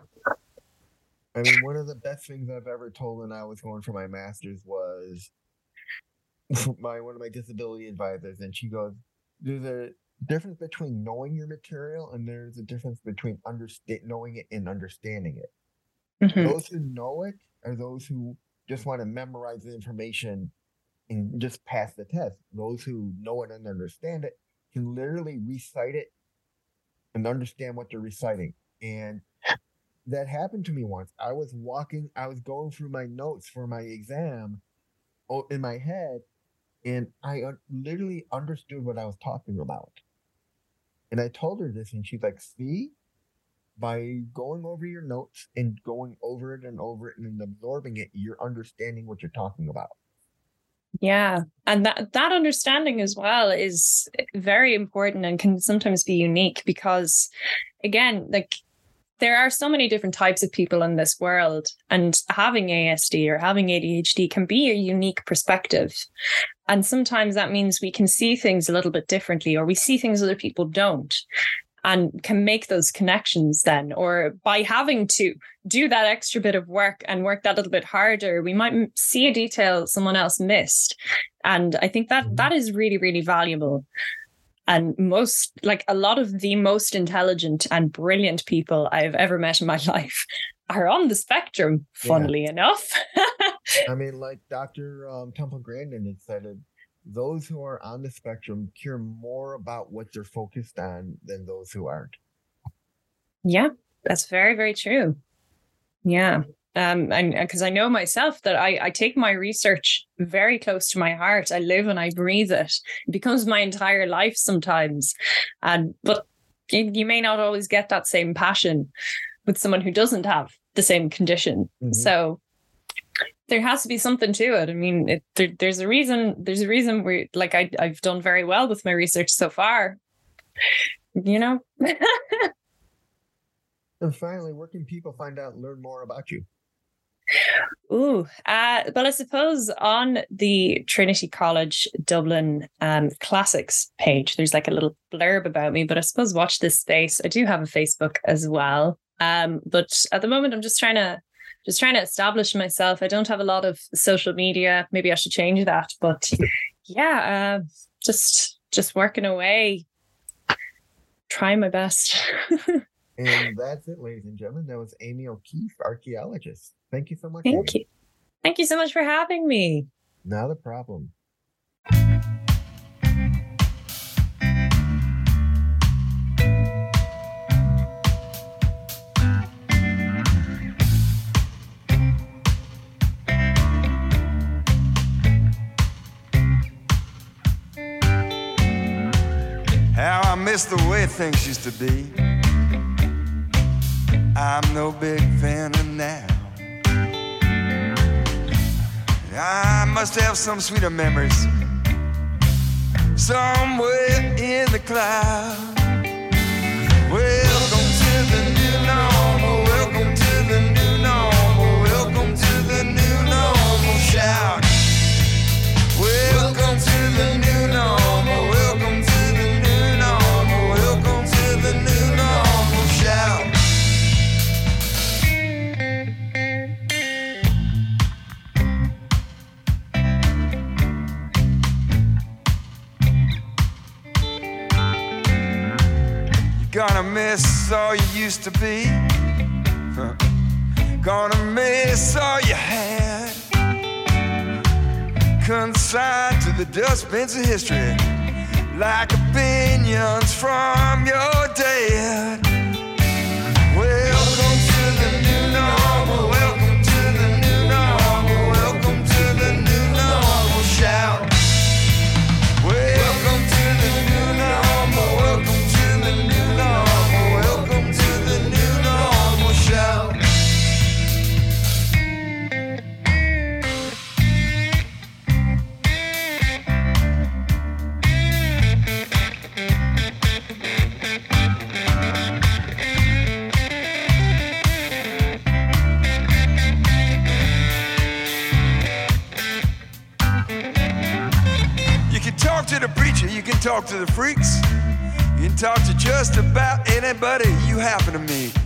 I mean, one of the best things I've ever told when I was going for my master's was one of my disability advisors, and she goes, there's a difference between knowing your material and there's a difference between knowing it and understanding it. Mm-hmm. Those who know it are those who just want to memorize the information and just pass the test. Those who know it and understand it can literally recite it and understand what they're reciting. And that happened to me once. I was going through my notes for my exam in my head, and I literally understood what I was talking about. And I told her this, and she's like, see, by going over your notes and going over it and absorbing it, you're understanding what you're talking about. Yeah. And that understanding as well is very important and can sometimes be unique because, again, like, there are so many different types of people in this world, and having ASD or having ADHD can be a unique perspective. And sometimes that means we can see things a little bit differently, or we see things other people don't, and can make those connections then. Or by having to do that extra bit of work and work that little bit harder, we might see a detail someone else missed. And I think that is really, really valuable. And a lot of the most intelligent and brilliant people I've ever met in my life are on the spectrum, funnily enough. I mean, like Dr. Temple Grandin had said it, those who are on the spectrum care more about what they're focused on than those who aren't. Yeah, that's very, very true. Yeah. And because I know myself that I take my research very close to my heart. I live and I breathe it. It becomes my entire life sometimes. But you may not always get that same passion with someone who doesn't have the same condition. Mm-hmm. So there has to be something to it. I mean, there's a reason. There's a reason where, like, I've done very well with my research so far. You know. And finally, where can people find out and learn more about you? Well, I suppose on the Trinity College Dublin Classics page, there's like a little blurb about me, but I suppose watch this space. I do have a Facebook as well. But at the moment, I'm just trying to establish myself. I don't have a lot of social media. Maybe I should change that. But yeah, just working away, trying my best. And that's it, ladies and gentlemen. That was Amy O'Keefe, archaeologist. Thank you so much. Thank you. Thank you so much for having me. Not a problem. How I miss the way things used to be. I'm no big fan of now. I must have some sweeter memories somewhere in the cloud. Welcome to the new normal. Welcome to the new normal. Welcome to the new normal. Shout. Welcome to the new normal. Welcome to the new normal. Welcome to the new normal. Shout. Gonna miss all you used to be. Gonna miss all you had. Consigned to the dustbins of history, like opinions from your dad. Welcome to the new normal. Welcome to the new normal. Welcome to the new normal. Shout. Welcome to the new normal. Welcome to the new normal. Welcome to the new normal. Shout. You can talk to the preacher, you can talk to the freaks, you can talk to just about anybody you happen to meet.